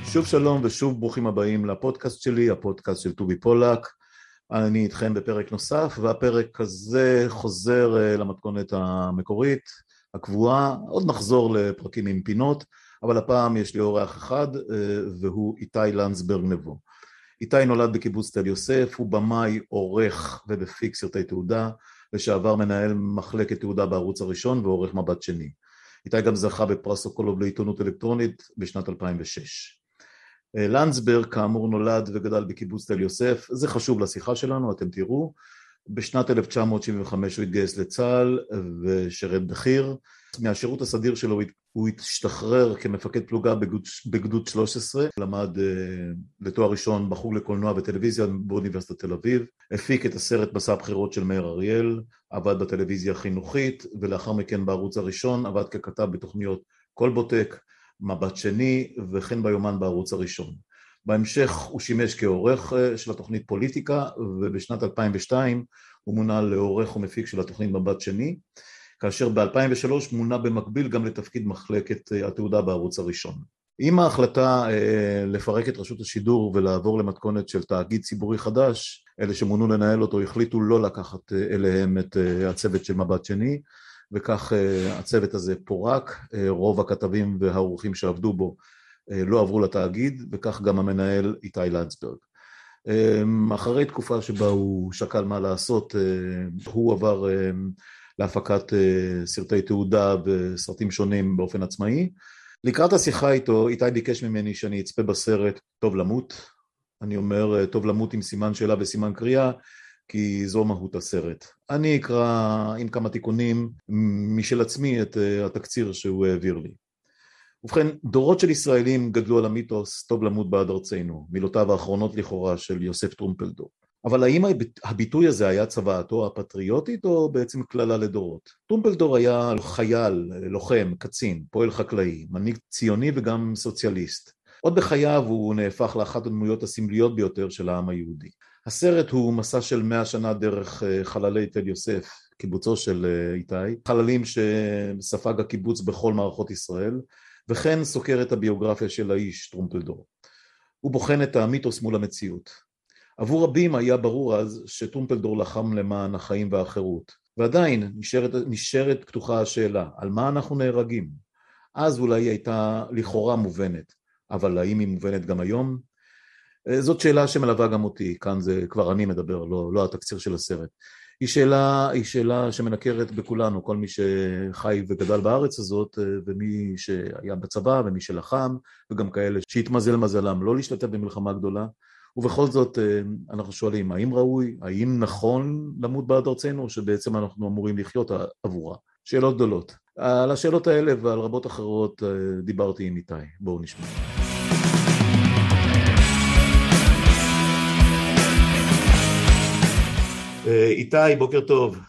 שוב שלום ושוב ברוכים הבאים לפודקאסט שלי, הפודקאסט של טובי פולק. אני איתכם בפרק נוסף, והפרק הזה חוזר למתכונת המקורית, הקבועה. עוד נחזור לפרקים עם פינות, אבל הפעם יש לי אורח אחד, והוא איתי לנדסברג נבו. איתי נולד בקיבוץ תל יוסף, הוא במאי, עורך ובפיק סרטי תעודה, לשעבר מנהל מחלקת תעודה בערוץ הראשון ועורך מבט שני. איתי גם זכה בפרס סוקולוב לעיתונות אלקטרונית בשנת 2006. לנדסברג כאמור נולד וגדל בקיבוץ תל יוסף, זה חשוב לשיחה שלנו, אתם תראו. בשנת 1975 הוא התגייס לצה"ל ושרת בחי"ר. מהשירות הסדיר שלו הוא השתחרר כמפקד פלוגה בגדוד 13, למד לתואר ראשון בחוג לקולנוע וטלוויזיה באוניברסיטת תל אביב, הפיק את הסרט מסע הבחירות של מאיר אריאל, עבד בטלוויזיה החינוכית ולאחר מכן בערוץ הראשון עבד ככתב בתוכניות כלבוטק, מבט שני וכן ביומן בערוץ הראשון. בהמשך הוא שימש כעורך של התוכנית פוליטיקה, ובשנת 2002 הוא מונה לעורך ומפיק של התוכנית מבט שני, כאשר ב-2003 מונה במקביל גם לתפקיד מחלקת התעודה בערוץ הראשון. עם ההחלטה לפרק את רשות השידור ולעבור למתכונת של תאגיד ציבורי חדש, אלה שמונו לנהל אותו החליטו לא לקחת אליהם את הצוות של מבט שני, וכך הצוות הזה פורק, רוב הכתבים והעורכים שעבדו בו לא עברו לתאגיד, וכך גם המנהל איתי לנדסברג. אחרי תקופה שבה הוא שקל מה לעשות, הוא עבר להפקת סרטי תעודה וסרטים שונים באופן עצמאי. לקראת השיחה איתו, איתי ביקש ממני שאני אצפה בסרט טוב למות. אני אומר טוב למות עם סימן שאלה וסימן קריאה, כי זו מהות הסרט. אני אקרא עם כמה תיקונים משל עצמי את התקציר שהוא העביר לי. ובכן, דורות של ישראלים גדלו על המיתוס טוב למות בעד ארצנו, מילותיו האחרונות לכאורה של יוסף טרומפלדור. אבל האם הביטוי הזה היה צוואתו הפטריוטית או בעצם כללה לדורות? טרומפלדור היה חייל, לוחם, קצין, פועל חקלאי, מנהיג ציוני וגם סוציאליסט. עוד בחייו הוא נהפך לאחת הדמויות הסמליות ביותר של העם היהודי. הסרט הוא מסע של 100 שנה דרך חללי תל יוסף, קיבוצו של איתי, חללים שספג הקיבוץ בכל מערכות ישראל, וכן סוקר את הביוגרפיה של האיש טרומפלדור. הוא בוחן את המיתוס מול המציאות. עבור רבים היה ברור אז שטרומפלדור לחם למען החיים והחירות, ועדיין נשארת פתוחה השאלה, על מה אנחנו נהרגים? אז אולי היא הייתה לכאורה מובנת, אבל האם היא מובנת גם היום? זאת שאלה שמלווה גם אותי, כאן זה כבר אני מדבר, לא התקציר של הסרט. היא שאלה שמנקרת בכולנו, כל מי שחי וגדל בארץ הזאת, ומי שהיה בצבא ומי שלחם, וגם כאלה שהתמזל מזלם לא להשתתף במלחמה גדולה. ובכל זאת אנחנו שואלים, האם ראוי, האם נכון למות בעד ארצנו, או שבעצם אנחנו אמורים לחיות עבורה? שאלות גדולות. על השאלות האלה ועל רבות אחרות דיברתי עם איתי. בואו נשמע. איתי, בוקר טוב.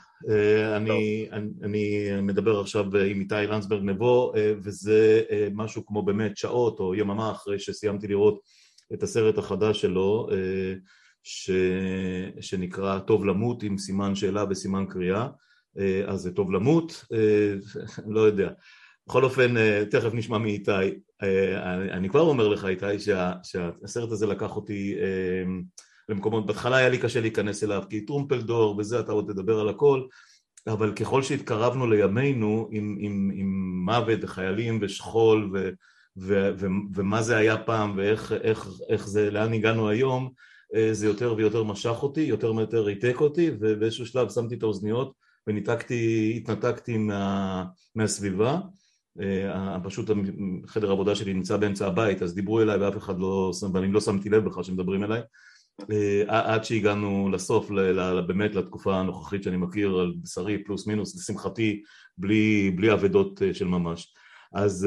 אני מדבר עכשיו עם איתי לנדסברג נבו, וזה משהו כמו באמת שעות או יממה אחרי שסיימתי לראות את הסרט החדש שלו, שנקרא טוב למות עם סימן שאלה וסימן קריאה. אז זה טוב למות, לא יודע. בכל אופן, תכף נשמע מאיתי. אני כבר אומר לך איתי שהסרט הזה לקח אותי למקומות, בהתחלה היה לי קשה להיכנס אליו, כי טרומפלדור וזה, אתה עוד תדבר על הכל, אבל ככל שהתקרבנו לימינו עם מוות וחיילים ושכול ומה זה היה פעם ואיך זה, לאן הגענו היום, זה יותר ויותר משך אותי, יותר ויותר ריתק אותי, ובאיזשהו שלב שמתי את האוזניות והתנתקתי מהסביבה. פשוט חדר העבודה שלי נמצא באמצע הבית, אז דיברו אליי ואף אחד לא, ואני לא שמתי לב בכלל שמדברים אליי, עד שהגענו לסוף, באמת לתקופה הנוכחית שאני מכיר על בשרי פלוס מינוס, לשמחתי בלי עבדות של ממש. אז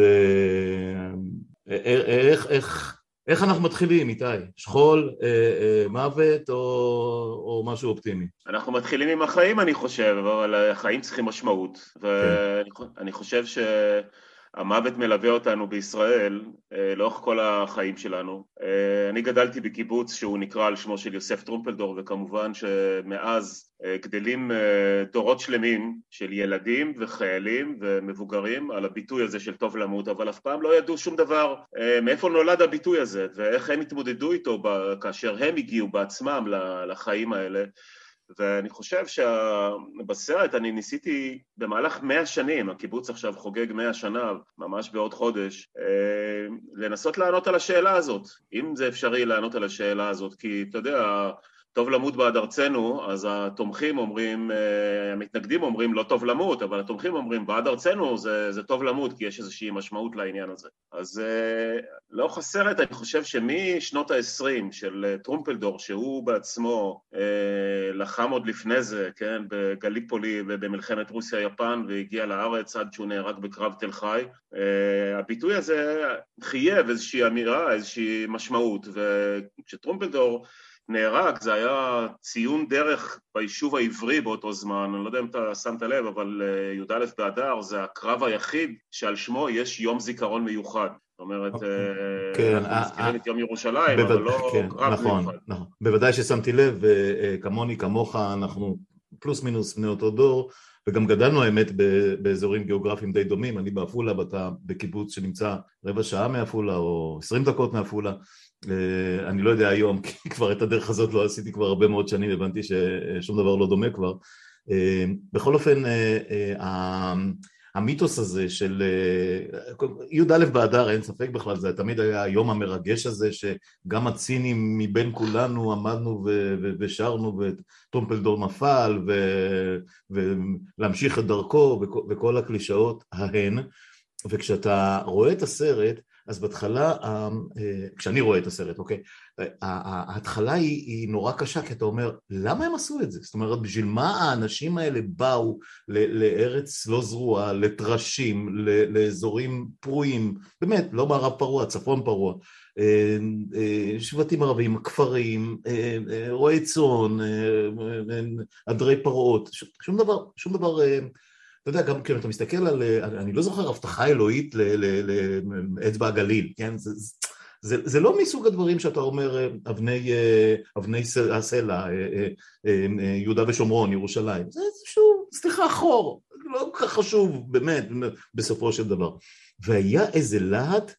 איך אנחנו מתחילים, איתי? שכול, מוות או משהו אופטימי? אנחנו מתחילים עם החיים, אני חושב, אבל החיים צריכים משמעות, ואני חושב המוות מלווה אותנו בישראל לאורך כל החיים שלנו. אני גדלתי בקיבוץ שהוא נקרא על שמו של יוסף טרומפלדור, וכמובן שמאז גדלים דורות שלמים של ילדים וחיילים ומבוגרים על הביטוי הזה של טוב למות, אבל אף פעם לא ידעו שום דבר מאיפה נולד הביטוי הזה ואיך הם התמודדו איתו כאשר הם הגיעו בעצמם לחיים האלה. ואני חושב שבסרט אני ניסיתי במהלך 100 שנים, הקיבוץ עכשיו חוגג 100 שנה, ממש בעוד חודש, לנסות לענות על השאלה הזאת, אם זה אפשרי לענות על השאלה הזאת, כי אתה יודע, טוב למות בעד ארצנו, אז התומכים אומרים, המתנגדים אומרים לא טוב למות, אבל התומכים אומרים בעד ארצנו זה טוב למות, כי יש איזושהי משמעות לעניין הזה. אז לא חסרת, אני חושב שמשנות ה-20 של טרומפלדור, שהוא בעצמו לחם עוד לפני זה, כן, בגליפולי ובמלחמת רוסיה-יפן, והגיע לארץ עד שהוא נהרג בקרב תל חי, הביטוי הזה חייב איזושהי אמירה, איזושהי משמעות, וכשטרומפלדור נהרג, זה היה ציון דרך ביישוב העברי באותו זמן, אני לא יודע אם אתה שמת לב, אבל י"א באדר זה הקרב היחיד שעל שמו יש יום זיכרון מיוחד. זאת אומרת, אנחנו מזכירים את יום ירושלים, אבל לא קרב מיוחד. נכון, בוודאי ששמתי לב, כמוני, כמוך, אנחנו פלוס מינוס בני אותו דור, וגם גדלנו האמת באזורים גיאוגרפיים די דומים, אני באפולה, ואתה בקיבוץ שנמצא רבע שעה מאפולה או 20 דקות מאפולה, אני לא יודע היום, כי כבר את הדרך הזאת לא עשיתי כבר הרבה מאוד שנים, הבנתי ששום דבר לא דומה כבר. בכל אופן, המיתוס הזה של י"א באדר, אין ספק בכלל, זה תמיד היה היום המרגש הזה, שגם הצינים מבין כולנו עמדנו ושרנו, וטרומפלדור נפל, ולהמשיך את דרכו, וכל הקלישאות ההן. וכשאתה רואה את הסרט, אז בהתחלה, כשאני רואה את הסרט, אוקיי, ההתחלה היא נורא קשה, כי אתה אומר, למה הם עשו את זה? זאת אומרת, בשביל מה האנשים האלה באו לארץ לא זרועה, לטרשים, לאזורים פרועים, באמת, לא מערב פרוע, צפון פרוע, שבטים ערבים, כפרים, רועי צאן, עדרי פרעות, שום דבר, אתה יודע, גם כשאתה מסתכל על, אני לא זוכר, הבטחה אלוהית לאצבע הגליל, כן? זה לא מסוג הדברים שאתה אומר, אבני הסלע, יהודה ושומרון, ירושלים. זה איזשהו, סליחה, חור, לא כל כך חשוב, באמת, בסופו של דבר. והיה איזה להט,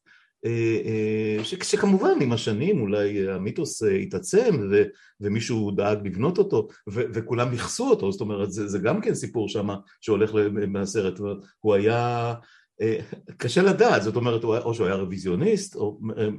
שכמובן עם השנים אולי המיתוס התעצם ומישהו דאג לבנות אותו וכולם נכסו אותו, זאת אומרת זה גם כן סיפור שמה שהולך מהסרט, הוא היה קשה לדעת, זאת אומרת או שהוא היה רוויזיוניסט או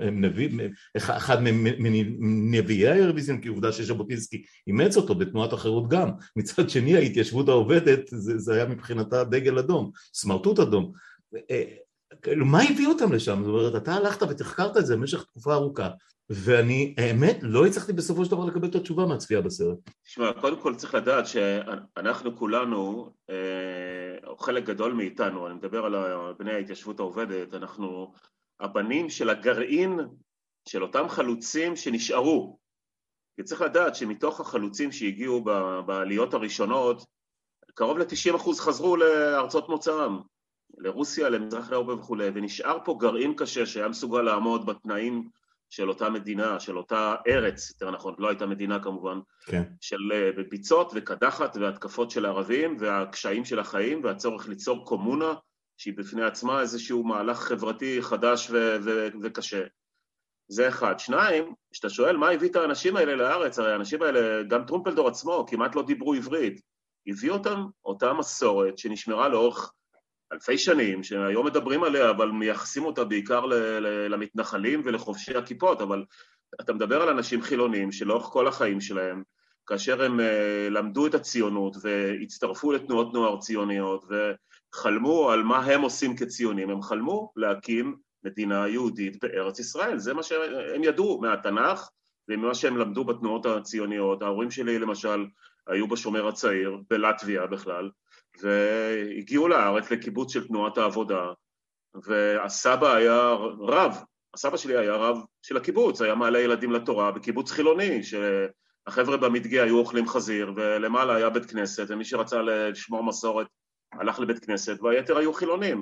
אחד מנביאי הרוויזיון, כי עובדה שז'בוטינסקי אימץ אותו בתנועת החירות גם, מצד שני ההתיישבות העובדת זה היה מבחינתה דגל אדום, סמרטוט אדום, כאילו, מה הביא אותם לשם? זאת אומרת, אתה הלכת ותחקרת את זה במשך תקופה ארוכה, ואני, האמת, לא הצלחתי בסופו של דבר לקבל את התשובה מהצפייה בסרט. תשמע, קודם כל צריך לדעת שאנחנו כולנו, או חלק גדול מאיתנו, אני מדבר על בני ההתיישבות העובדת, אנחנו הבנים של הגרעין של אותם חלוצים שנשארו. כי צריך לדעת שמתוך החלוצים שהגיעו בעליות הראשונות, קרוב ל-90% חזרו לארצות מוצאם. לרוסיה, למזרח אירופה וכו', ונשאר פה גרעין קשה שהיה מסוגל לעמוד בתנאים של אותה מדינה, של אותה ארץ, יותר נכון, לא הייתה מדינה כמובן, כן. של ביצות וקדחת והתקפות של הערבים והקשיים של החיים והצורך ליצור קומונה שהיא בפני עצמה איזשהו מהלך חברתי חדש וקשה. זה אחד. שניים, שאתה שואל מה הביא את האנשים האלה לארץ, הרי האנשים האלה, גם טרומפלדור עצמו, כמעט לא דיברו עברית, הביא אותה מסורת שנשמרה לאורך אלפי שנים, שהיום מדברים עליה, אבל מייחסים אותה בעיקר למתנחלים ולחובשי הכיפות, אבל אתה מדבר על אנשים חילונים שלאורך כל החיים שלהם, כאשר הם למדו את הציונות והצטרפו לתנועות נוער ציוניות וחלמו על מה הם עושים כציונים, הם חלמו להקים מדינה יהודית בארץ ישראל, זה מה שהם ידעו מהתנ"ך וממה שהם למדו בתנועות הציוניות. ההורים שלי למשל היו בשומר הצעיר, בלטביה בכלל, והגיעו לארץ לקיבוץ של תנועת העבודה, והסבא היה רב, הסבא שלי היה רב של הקיבוץ, היה מעלה ילדים לתורה בקיבוץ חילוני, שהחבר'ה במדגה היו אוכלים חזיר, ולמעלה היה בית כנסת, ומי שרצה לשמור מסורת הלך לבית כנסת, והיתר היו חילונים.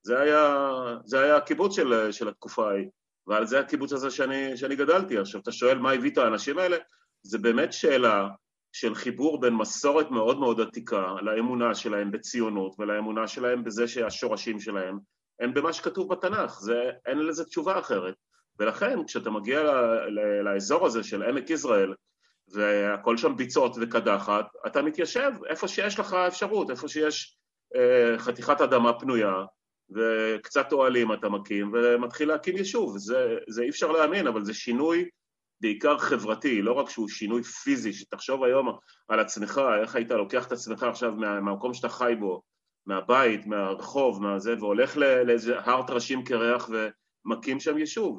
זה היה הקיבוץ של התקופה ההיא, ועל זה הקיבוץ הזה שאני גדלתי. עכשיו, אתה שואל מה הביא את האנשים האלה? זה באמת שאלה של חיבור בין מסורת מאוד מאוד עתיקה לאמונה שלהם בציונות, ולאמונה שלהם בזה שהשורשים שלהם הם במה שכתוב בתנ"ך, אין לזה תשובה אחרת. ולכן, כשאתה מגיע לאזור הזה של עמק יזרעאל, והכל שם ביצות וקדחת, אתה מתיישב איפה שיש לך אפשרות, איפה שיש חתיכת אדמה פנויה, וקצת אוהלים אתה מקים, ומתחיל להקים יישוב. זה אי אפשר להאמין, אבל זה שינוי בעיקר חברתי, לא רק שהוא שינוי פיזי, שתחשוב היום על עצמך, איך היית לוקח את עצמך עכשיו מהמקום שאתה חי בו, מהבית, מהרחוב, מהזה, והולך לאיזה הר טרשים קרח ומקים שם יישוב.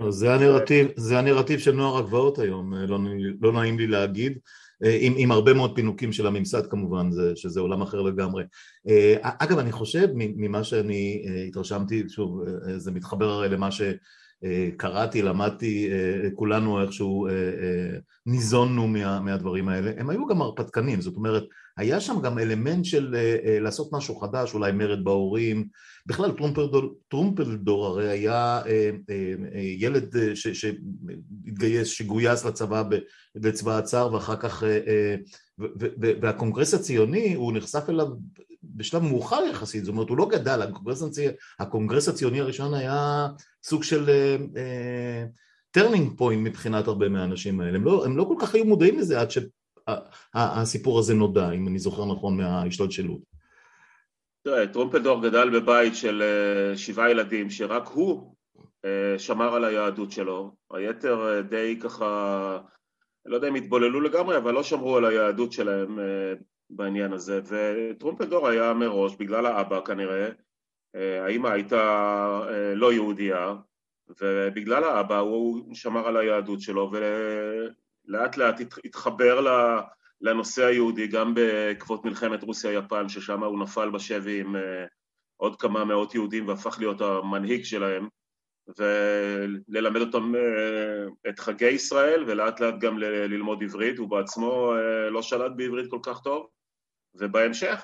זה הנרטיב של נוער הגבעות היום, לא נעים לי להגיד, עם הרבה מאוד פינוקים של הממסד כמובן, שזה עולם אחר לגמרי. אגב, אני חושב, ממה שאני התרשמתי, שוב, זה מתחבר הרי למה שקראתי, למדתי, כולנו איכשהו ניזוננו מהדברים האלה, הם היו גם הרפתקנים, זאת אומרת, היה שם גם אלמנט של לעשות משהו חדש, אולי מרד בהורים, בכלל טרומפלדור הרי היה ילד שהתגייס, שגויס לצבא בצבא הצאר, ואחר כך, והקונגרס הציוני הוא נחשף אליו בשלב מאוחר יחסית, זאת אומרת הוא לא גדל, הקונגרס הציוני הראשון היה סוג של טרנינג פוינט מבחינת הרבה מהאנשים האלה, הם לא כל כך היו מודעים לזה עד שהסיפור הזה נודע, אם אני זוכר נכון מההשתלשלות. טרומפלדור גדל בבית של 7 ילדים, שרק הוא שמר על היהדות שלו, היתר די ככה, לא יודע אם התבוללו לגמרי, אבל לא שמרו על היהדות שלהם בעניין הזה, וטרומפלדור היה מראש, בגלל האבא כנראה, האמא הייתה לא יהודייה, ובגלל האבא הוא שמר על היהדות שלו, ולאט לאט התחבר לנושא היהודי, גם בעקבות מלחמת רוסיה-יפן, ששם הוא נפל בשבי עם עוד כמה מאות יהודים, והפך להיות המנהיג שלהם, וללמד אותם את חגי ישראל, ולאט לאט גם ללמוד עברית, הוא בעצמו לא שלט בעברית כל כך טוב, ובהמשך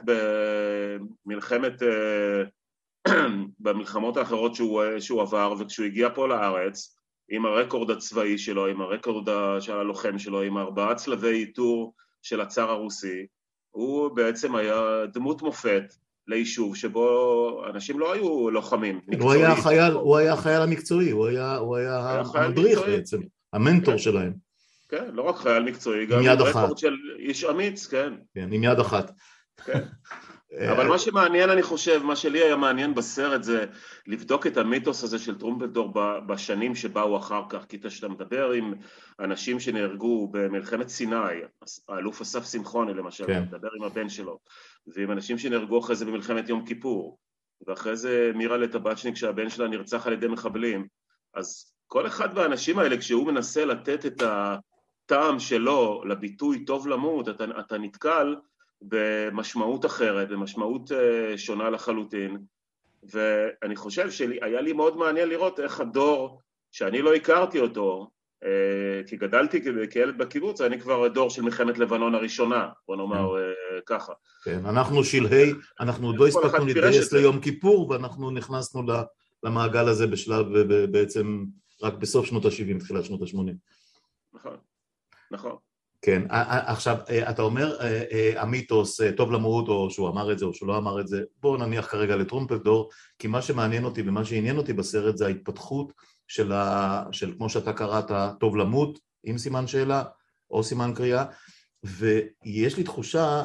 במלחמות האחרות שהוא עבר, וכשהוא הגיע פה לארץ, עם הרקורד הצבאי שלו, עם הרקורד של הלוחם שלו, עם 4 צלבי איתור של הצאר הרוסי, הוא בעצם היה דמות מופת ליישוב שבו אנשים לא היו לוחמים. הוא היה החייל המקצועי, הוא היה המדריך בעצם, המנטור שלהם. כן, לא רק חייל מקצועי, גם עם רקורד של איש אמיץ, כן. כן, עם יד אחת. כן. אבל מה שמעניין, אני חושב, מה שלי היה מעניין בסרט זה לבדוק את המיתוס הזה של טרומפלדור בשנים שבאו אחר כך, כי כשאתה מדבר עם אנשים שנהרגו במלחמת סיני, האלוף אסף שמחוני למשל, כן. מדבר עם הבן שלו, ועם אנשים שנהרגו אחרי זה במלחמת יום כיפור, ואחרי זה מירה לטבצ'ניק שהבן שלה נרצח על ידי מחבלים, אז כל אחד מהאנשים האלה, כשהוא מנסה לתת את הטעם שלו לביטוי טוב למות, אתה נתקל במשמעות אחרת, במשמעות שונה לחלוטין, ואני חושב שהיה לי מאוד מעניין לראות איך הדור, שאני לא הכרתי אותו, כי גדלתי כילד בקיבוץ, אני כבר דור של מלחמת לבנון הראשונה, בוא נאמר ככה. כן, אנחנו שלהי, אנחנו עוד לא הספקנו להתגייס ליום כיפור, ואנחנו נכנסנו למעגל הזה בשלב, בעצם רק בסוף שנות ה-70, תחילת שנות ה-80. נכון, נכון. כן, עכשיו, אתה אומר, המיתוס, טוב למות, או שהוא אמר את זה, או שהוא לא אמר את זה, בואו נניח כרגע לטרומפלדור, כי מה שמעניין אותי ומה שעניין אותי בסרט זה ההתפתחות של כמו שאתה קראת, טוב למות, עם סימן שאלה, או סימן קריאה, ויש לי תחושה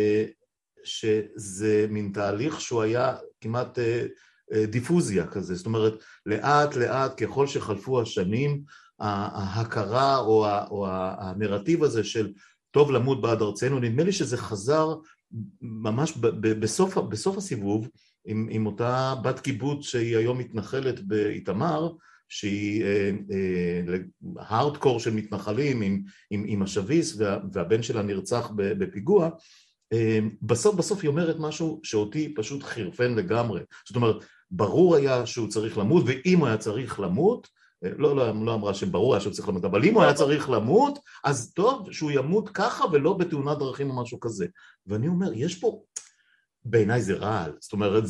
שזה מין תהליך שהוא היה כמעט דיפוזיה כזה, זאת אומרת, לאט לאט ככל שחלפו השנים, ההכרה או הנרטיב הזה של טוב למות בעד ארצנו, נדמה לי שזה חזר ממש בסוף הסיבוב עם אותה בת קיבוץ שהיא היום מתנחלת באיתמר, שהיא הארדקור של מתנחלים עם השביס והבן שלה נרצח בפיגוע, בסוף היא אומרת משהו שאותי פשוט חירפן לגמרי, זאת אומרת ברור היה שהוא צריך למות, ואם הוא היה צריך למות, לא אמרה שברור היה שהוא צריך למות, אבל אם הוא היה צריך למות, אז טוב שהוא ימות ככה ולא בתאונת דרכים או משהו כזה. ואני אומר, יש פה, בעיניי זה רעל, זאת אומרת,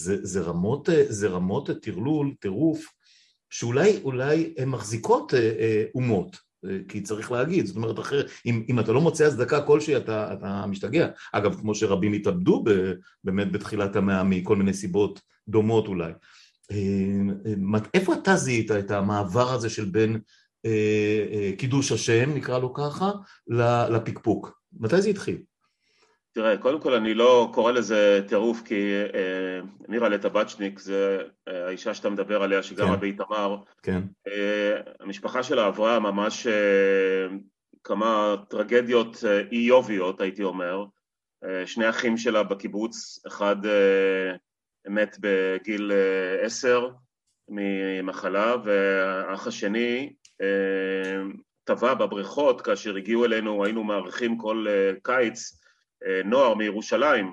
זה רמות טרלול, טירוף, שאולי הן מחזיקות אומות, כי צריך להגיד, זאת אומרת, אם אתה לא מוצא הצדקה כלשהי, אתה משתגע. אגב, כמו שרבים התאבדו באמת בתחילת המאה, מכל מיני סיבות דומות אולי. איפה אתה זיהית את המעבר הזה של בין קידוש השם, נקרא לו ככה, לפקפוק? מתי זה התחיל? תראה, קודם כל אני לא קורא לזה טירוף, כי נירה לטבצ'ניק, זה האישה שאתה מדבר עליה, שגרה באיתמר. כן. המשפחה שלה עברה ממש כמה טרגדיות איוביות, הייתי אומר. שני אחים שלה בקיבוץ, אחד מת בגיל 10 ממחלה, והאח השני טבע בבריכות, כאשר הגיעו אלינו, היינו מארחים כל קיץ, נוער מירושלים,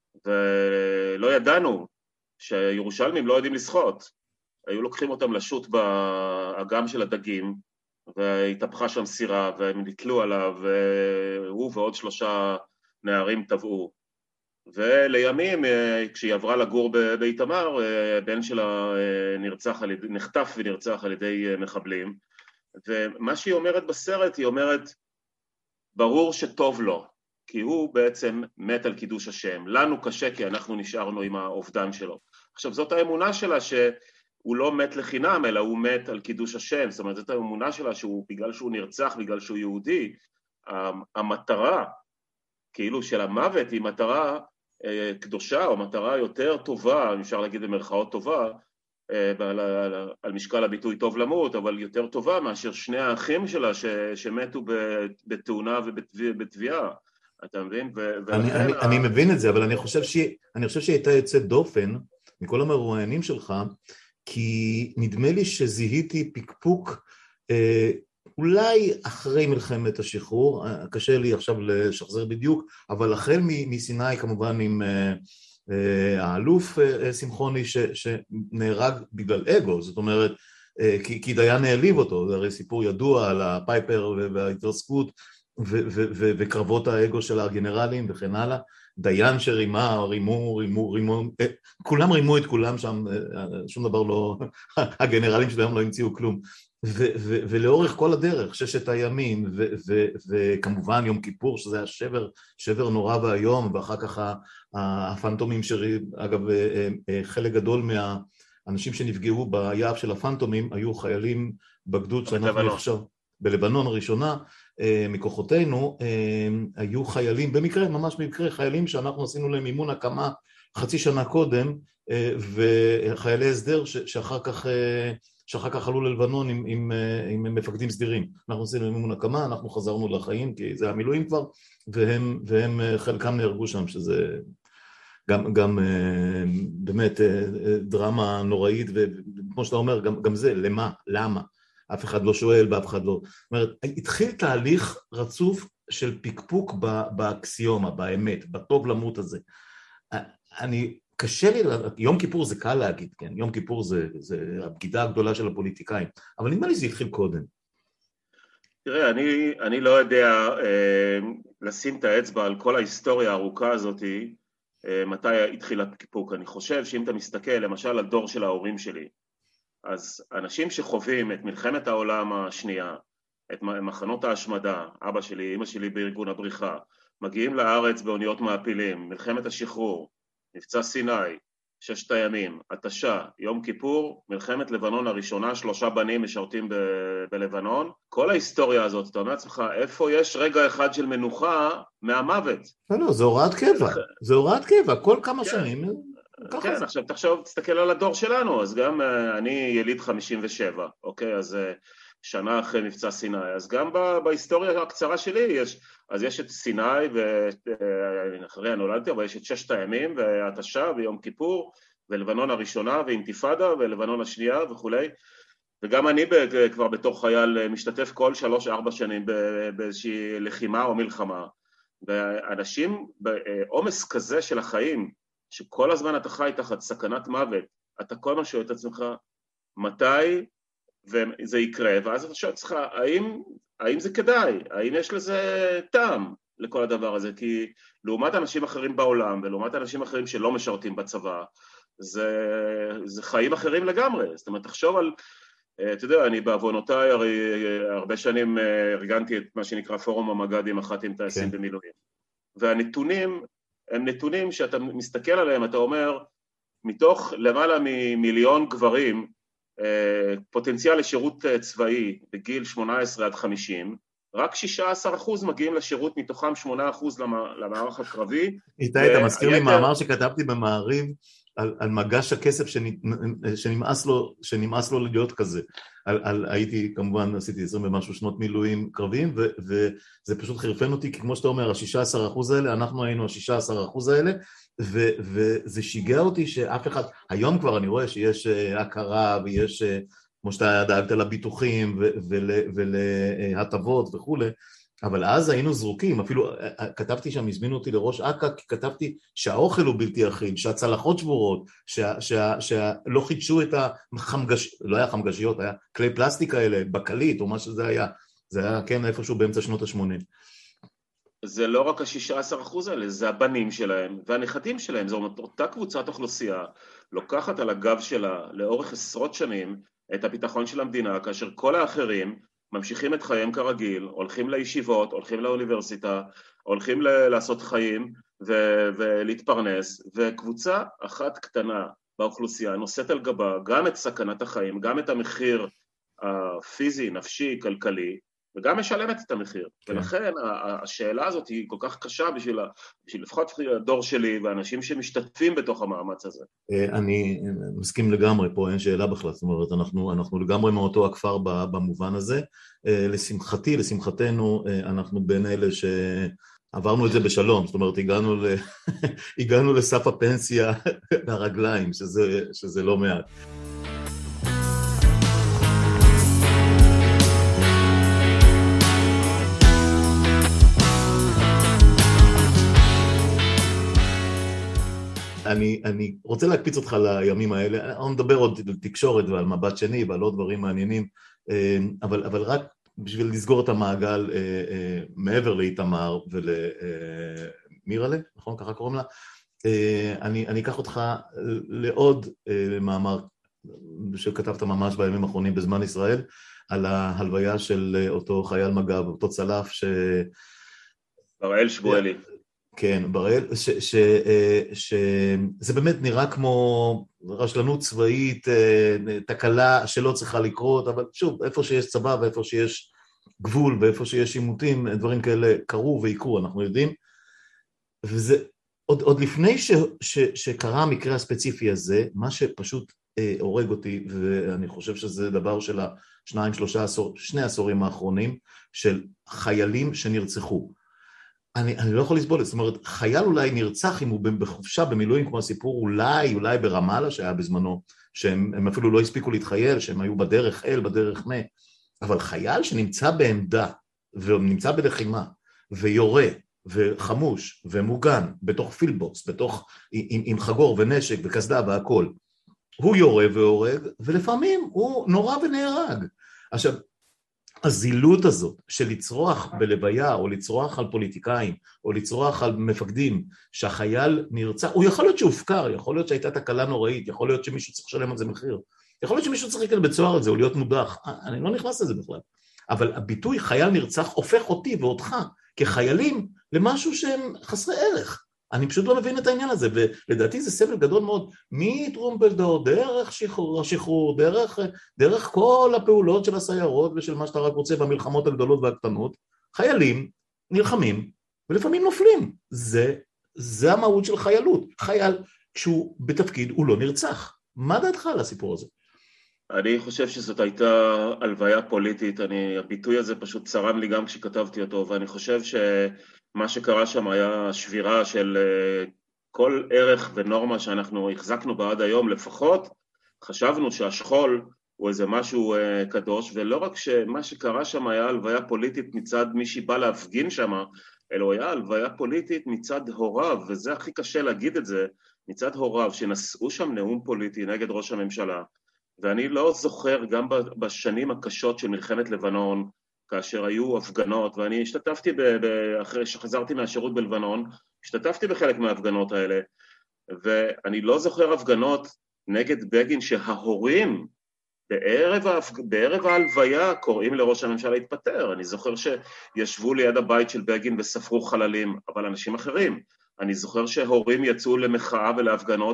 ולא ידענו שירושלמים לא יודעים לשחות. היו לוקחים אותם לשוט באגם של הדגים, והתהפכה שם סירה, והם נתלו עליו, והוא ועוד 3 נערים טבעו. ולימים, כשהיא עברה לגור באיתמר, בן שלה נחטף ונרצח על ידי מחבלים, ומה שהיא אומרת בסרט, היא אומרת, ברור שטוב לו, כי הוא בעצם מת על קידוש השם. לנו קשה כי אנחנו נשארנו עם האובדן שלו. עכשיו, זאת האמונה שלה שהוא לא מת לחינם, אלא הוא מת על קידוש השם. זאת אומרת, זאת האמונה שלה בגלל שהוא נרצח, בגלל שהוא יהודי, המטרה, כאילו של המוות, היא מטרה קדושה, או מטרה יותר טובה, אפשר להגיד במרכאות טובה, על משקל הביטוי טוב למות, אבל יותר טובה מאשר שני האחים שלה שמתו בתאונה ובתביעה. אתה מבין? אני מבין את זה, אבל אני חושב שהיא הייתה יוצאת דופן מכל המרואיינים שלך, כי נדמה לי שזיהיתי פקפוק אולי אחרי מלחמת השחרור, קשה לי עכשיו לשחזר בדיוק, אבל החל מסיני כמובן עם האלוף שמחוני שנהרג בגלל אגו, זאת אומרת, כי דיין העליב אותו, זה הרי סיפור ידוע על הפייפר וההתרסקות וקרבות האגו של הגנרלים וכן הלאה, דיין שרימה, רימו, כולם רימו את כולם שם, שום דבר לא, הגנרלים שלהם לא המציאו כלום, ולאורך כל הדרך, 6 הימים, וכמובן יום כיפור, שזה היה שבר נורא והיום, ואחר כך הפנטומים, אגב, חלק גדול מהאנשים שנפגעו ביעב של הפנטומים, היו חיילים בגדוד שאנחנו עכשיו, בלבנון הראשונה, מכוחותינו, היו חיילים, ממש במקרה, חיילים שאנחנו עשינו להם אימון הקמה חצי שנה קודם, וחיילי הסדר שאחר כך עלו ללבנון עם מפקדים סדירים. אנחנו עשינו להם אימון הקמה, אנחנו חזרנו לחיים, כי זה המילואים כבר, והם חלקם נהרגו שם, שזה גם באמת דרמה נוראית, וכמו שאתה אומר, גם זה, למה? אף אחד לא שואל, באף אחד לא. זאת אומרת, התחיל תהליך רצוף של פקפוק באקסיומה, באמת, בטוב למות הזה. קשה לי, יום כיפור זה קל להגיד, כן? יום כיפור זה הבגידה הגדולה של הפוליטיקאים, אבל נדמה לי זה התחיל קודם. תראה, אני לא יודע לשים את האצבע על כל ההיסטוריה הארוכה הזאת, מתי התחיל הפקפוק. אני חושב שאם אתה מסתכל, למשל, על דור של ההורים שלי, אז אנשים שחווים את מלחמת העולם השנייה, את מחנות ההשמדה, אבא שלי, אמא שלי בארגון הבריחה, מגיעים לארץ באוניות מעפילים, מלחמת השחרור, מבצע סיני, 6 הימים, התשה, יום כיפור, מלחמת לבנון הראשונה, 3 בנים משרתים בלבנון, כל ההיסטוריה הזאת, אתה אומר לעצמך, איפה יש רגע אחד של מנוחה מהמוות? לא, זה הוראת קבע, כל כמה שנים. כן, עכשיו תסתכל על הדור שלנו, אז גם אני יליד 57, אוקיי, אז שנה אחרי מבצע סיני, אז גם בהיסטוריה הקצרה שלי יש את סיני, ואחרי נולדתי, אבל יש את 6 הימים, והתשה ויום כיפור, ולבנון הראשונה, ואינתיפאדה, ולבנון השנייה וכולי, וגם אני כבר בתור חייל משתתף כל 3-4 שנים באיזושהי לחימה או מלחמה, ואנשים בעומס כזה של החיים, שכל הזמן אתה חי תחת סכנת מוות, אתה כל מה שואל את עצמך, מתי וזה יקרה, ואז אתה שואל את עצמך, האם זה כדאי? האם יש לזה טעם לכל הדבר הזה? כי לעומת אנשים אחרים בעולם, ולעומת אנשים אחרים שלא משרתים בצבא, זה חיים אחרים לגמרי. זאת אומרת, תחשוב על, אתה יודע, אני בעוונותיי הרי הרבה שנים ארגנתי את מה שנקרא פורום המג"דים, מח"טים טייסים במילואים. והנתונים הם נתונים שאתה מסתכל עליהם, אתה אומר, מתוך למעלה ממיליון גברים, פוטנציאל לשירות צבאי בגיל 18 עד 50, רק 16% מגיעים לשירות, מתוכם 8% למערך הקרבי. איתי, אתה מזכיר לי מאמר שכתבתי במעריב, על מגש הכסף שנמאס לו להיות כזה. הייתי, כמובן, עשיתי 20 ומשהו שנות מילואים קרביים, וזה פשוט חרפן אותי, כי כמו שאתה אומר, ה-16% האלה, אנחנו היינו ה-16% האלה, וזה שיגע אותי שאף אחד, היום כבר אני רואה שיש הכרה, ויש, כמו שאתה דאגת לביטוחים, ולהטבות וכו', אבל אז היינו זרוקים, אפילו כתבתי שם, הזמינו אותי לראש אכ"א, כי כתבתי שהאוכל הוא בלתי אחיד, שהצלחות שבורות, שלא חידשו את לא היה חמגשיות, היה כלי פלסטיק האלה, בקלית או מה שזה היה, זה היה כן איפשהו באמצע שנות ה-80. זה לא רק ה-16% האלה, זה הבנים שלהם והנכדים שלהם, זאת אומרת, אותה קבוצת אוכלוסייה לוקחת על הגב שלה לאורך עשרות שנים את הביטחון של המדינה, כאשר כל האחרים ממשיכים את חייהם כרגיל, הולכים לישיבות, הולכים לאוניברסיטה, הולכים לעשות חיים ולהתפרנס, וקבוצה אחת קטנה באוכלוסייה נושאת על גבה גם את סכנת החיים, גם את המחיר הפיזי, נפשי, כלכלי, וגם משלמת את המחיר. כן. ולכן השאלה הזאת היא כל כך קשה בשביל לפחות הדור שלי ואנשים שמשתתפים בתוך המאמץ הזה. אני מסכים לגמרי, פה אין שאלה בכלל, זאת אומרת, אנחנו לגמרי מאותו הכפר במובן הזה. לשמחתי, לשמחתנו, אנחנו בין אלה שעברנו את זה בשלום, זאת אומרת, הגענו לסף הפנסיה והרגליים, שזה לא מעט. אני רוצה להקפיץ אותך לימים האלה, אני מדבר עוד על תקשורת ועל מבט שני ועל עוד דברים מעניינים, אבל רק בשביל לסגור את המעגל מעבר לאיתמר ולמירלה, נכון? ככה קוראים לה, אני אקח אותך לעוד מאמר שכתבת ממש בימים האחרונים בזמן ישראל, על ההלוויה של אותו חייל מג"ב, אותו צלף בראל שבואלי. כן, בראל, שזה באמת נראה כמו רשלנות צבאית, תקלה שלא צריכה לקרות, אבל שוב, איפה שיש צבא ואיפה שיש גבול ואיפה שיש עימותים, דברים כאלה קרו ויקרו, אנחנו יודעים. וזה עוד לפני שקרה המקרה הספציפי הזה, מה שפשוט הורג אותי, ואני חושב שזה דבר של שני עשורים האחרונים, של חיילים שנרצחו. אני לא יכול לסבול, זאת אומרת, חייל אולי נרצח אם הוא בחופשה במילואים, כמו הסיפור אולי ברמאללה שהיה בזמנו, שהם אפילו לא הספיקו להתחייל, שהם היו בדרך בדרך אבל חייל שנמצא בעמדה, ונמצא בלחימה, ויורה, וחמוש, ומוגן, בתוך פילבוקס, עם חגור ונשק וקסדה והכל, הוא יורה והורג, ולפעמים הוא נורא ונהרג. עכשיו, הזילות הזאת של לצרוח בלוויה, או לצרוח על פוליטיקאים, או לצרוח על מפקדים, שהחייל נרצח, הוא יכול להיות שהופקר, יכול להיות שהייתה תקלה נוראית, יכול להיות שמישהו צריך לשלם על זה מחיר, יכול להיות שמישהו צריך לקרוא בצוהר על זה, או להיות מודח, אני לא נכנס לזה בכלל. אבל הביטוי חייל נרצח הופך אותי ואותך כחיילים למשהו שהם חסרי ערך. אני פשוט לא מבין את העניין הזה, ולדעתי זה סבל גדול מאוד, מטרומפלדור, דרך השחרור, דרך כל הפעולות של הסיירות ושל מה שאתה רק רוצה במלחמות הגדולות והקטנות, חיילים נלחמים ולפעמים נופלים. זה המהות של חיילות. חייל, כשהוא בתפקיד, הוא לא נרצח. מה דעתך על הסיפור הזה? אני חושב שזאת הייתה הלוויה פוליטית, הביטוי הזה פשוט צרם לי גם כשכתבתי אותו, ואני חושב שמה שקרה שם היה שבירה של כל ערך ונורמה שאנחנו החזקנו בה עד היום, לפחות חשבנו שהשכול הוא איזה משהו קדוש, ולא רק שמה שקרה שם היה הלוויה פוליטית מצד מי שבא להפגין שם, אלא היה הלוויה פוליטית מצד הוריו, וזה הכי קשה להגיד את זה, מצד הוריו שנשאו שם נאום פוליטי נגד ראש הממשלה, ואני לא זוכר גם בשנים הקשות של מלחמת לבנון, כאשר היו הפגנות, ואני השתתפתי אחרי שחזרתי מהשירות בלבנון, השתתפתי בחלק מההפגנות האלה, ואני לא זוכר הפגנות נגד בגין שההורים בערב ההלוויה קוראים לראש הממשלה להתפטר. אני זוכר שישבו ליד הבית של בגין וספרו חללים, אבל אנשים אחרים. אני זוכר שההורים יצאו למחאה ולהפגנות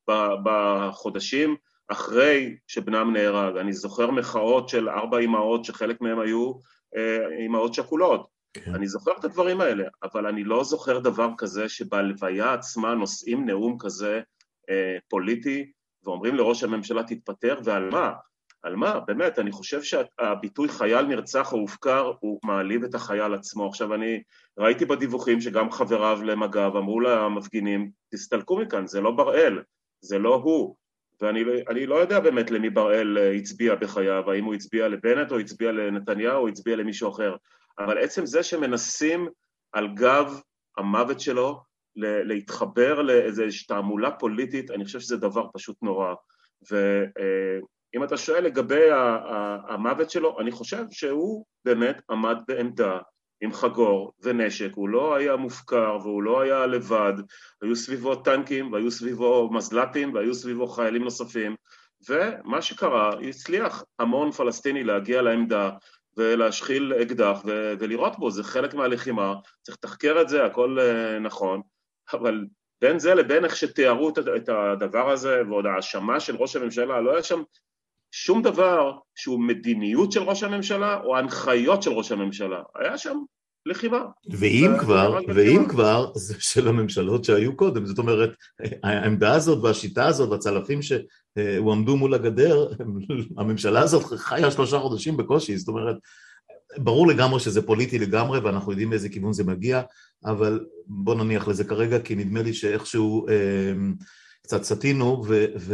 בחודשים אחרי שבנם נהרג. אני זוכר מחאות של 4 אמהות שחלק מהם היו אמהות שכולות. כן. אני זוכר את הדברים האלה, אבל אני לא זוכר דבר כזה שבהלוויה עצמה נושאים נאום כזה פוליטי, ואומרים לראש הממשלה תתפטר, ועל מה? על מה? באמת, אני חושב שהביטוי חייל נרצח או הופקר, הוא מעליב את החייל עצמו. עכשיו אני ראיתי בדיווחים שגם חבריו למג"ב אמרו למפגינים, תסתלקו מכאן, זה לא בראל, זה לא הוא. ואני לא יודע באמת למי בראל הצביע בחייו, האם הוא הצביע לבנט או הצביע לנתניהו או הצביע למישהו אחר. אבל עצם זה שמנסים על גב המוות שלו להתחבר לאיזו תעמולה פוליטית, אני חושב שזה דבר פשוט נורא. ואם אתה שואל לגבי המוות שלו, אני חושב שהוא באמת עמד בעמדה עם חגור ונשק, הוא לא היה מופקר והוא לא היה לבד, היו סביבו טנקים והיו סביבו מזל"טים והיו סביבו חיילים נוספים, ומה שקרה, הצליח המון פלסטיני להגיע לעמדה ולהשחיל אקדח ולראות בו, זה חלק מהלחימה, צריך לתחקר את זה, הכל נכון, אבל בין זה לבין איך שתיארו את הדבר הזה, ועוד האשמה של ראש הממשלה, לא היה שם שום דבר שהוא מדיניות של ראש הממשלה, או ההנחיות של ראש הממשלה, היה שם לחימה. ואם כבר, זה של הממשלות שהיו קודם, זאת אומרת, העמדה הזאת והשיטה הזאת, והצלפים שהועמדו מול הגדר, הממשלה הזאת חיה 3 חודשים בקושי, זאת אומרת, ברור לגמרי שזה פוליטי לגמרי, ואנחנו יודעים באיזה כיוון זה מגיע, אבל בוא נניח לזה כרגע, כי נדמה לי שאיכשהו קצת סטינו,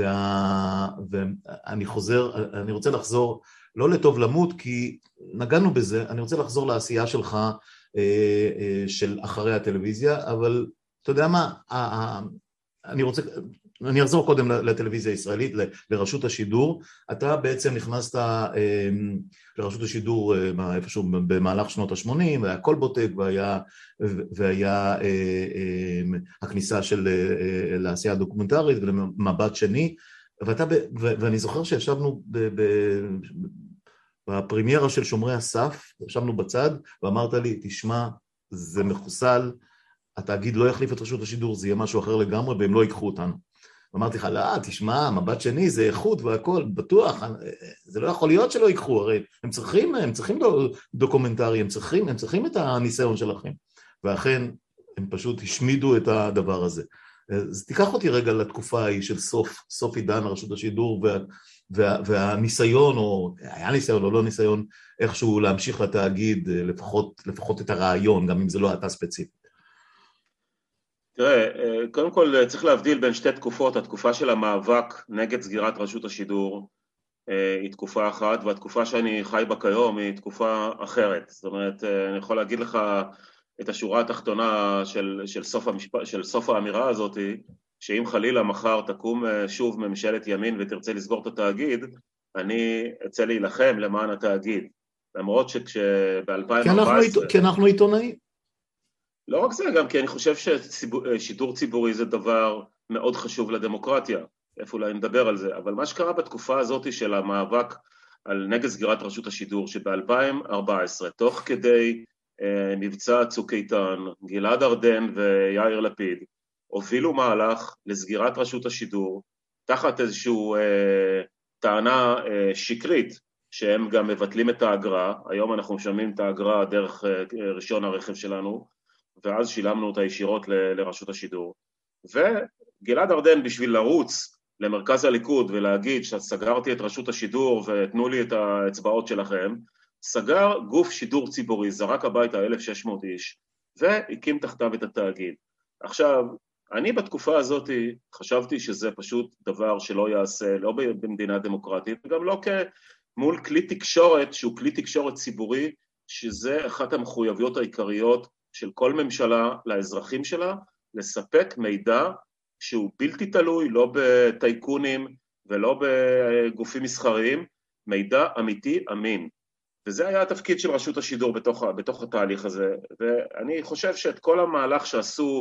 ואני רוצה לחזור, לא לטוב למות, כי נגענו בזה, אני רוצה לחזור לעשייה שלך, של אחרי הטלוויזיה, אבל אתה יודע מה, אני אחזור קודם לטלוויזיה הישראלית, לרשות השידור. אתה בעצם נכנסת לרשות השידור איפשהו במהלך שנות ה-80, והיה קולבוטק, והיה הכניסה לעשייה הדוקומנטרית ולמבט שני, ואני זוכר שישבנו בפרימיירה של שומרי הסף, ישבנו בצד, ואמרת לי, תשמע, זה מחוסל, התאגיד לא יחליף את רשות השידור, זה יהיה משהו אחר לגמרי, והם לא ייקחו אותנו. אמרתי לך, לא, תשמע, מבט שני, זה איכות והכל, בטוח, זה לא יכול להיות שלא ייקחו, הרי הם צריכים דוקומנטרי, הם צריכים את הניסיון שלכם. ואכן, הם פשוט השמידו את הדבר הזה. אז תיקח אותי רגע לתקופה ההיא של סוף עידן רשות השידור, והניסיון, או היה ניסיון או לא ניסיון, איכשהו להמשיך לתאגיד, לפחות את הרעיון, גם אם זה לא הייתה ספציפית. תראה, קודם כל צריך להבדיל בין שתי תקופות, התקופה של המאבק נגד סגירת רשות השידור היא תקופה אחת, והתקופה שאני חי בה כיום היא תקופה אחרת. זאת אומרת, אני יכול להגיד לך את השורה התחתונה של סוף האמירה הזאת, שאם חלילה מחר תקום שוב ממשלת ימין ותרצה לסגור את התאגיד, אני אצא להילחם למען התאגיד. למרות שב-2014... כי אנחנו עיתונאים. לא רק זה, גם כי אני חושב ששידור ציבורי זה דבר מאוד חשוב לדמוקרטיה, איפה אולי נדבר על זה, אבל מה שקרה בתקופה הזאת של המאבק על נגד סגירת רשות השידור, שב-2014, תוך כדי מבצע צוק איתן, גלעד ארדן ויאיר לפיד, הובילו מהלך לסגירת רשות השידור, תחת איזושהי טענה שקרית, שהם גם מבטלים את האגרה, היום אנחנו משלמים את האגרה דרך רישיון הרכב שלנו, ואז שילמנו אותה ישירות לרשות השידור. וגלעד ארדן בשביל לרוץ למרכז הליכוד ולהגיד שסגרתי את רשות השידור ותנו לי את האצבעות שלכם, סגר גוף שידור ציבורי, זרק הביתה 1,600 איש, והקים תחתיו את התאגיד. עכשיו, אני בתקופה הזאת חשבתי שזה פשוט דבר שלא יעשה, לא במדינה דמוקרטית, וגם לא מול כלי תקשורת, שהוא כלי תקשורת ציבורי, שזה אחת המחויבויות העיקריות של כל ממשלה לאזרחים שלה, לספק מידע שהוא בלתי תלוי, לא בטייקונים ולא בגופים מסחריים, מידע אמיתי אמין. וזה היה התפקיד של רשות השידור בתוך התהליך הזה, ואני חושב שאת כל המהלך שעשו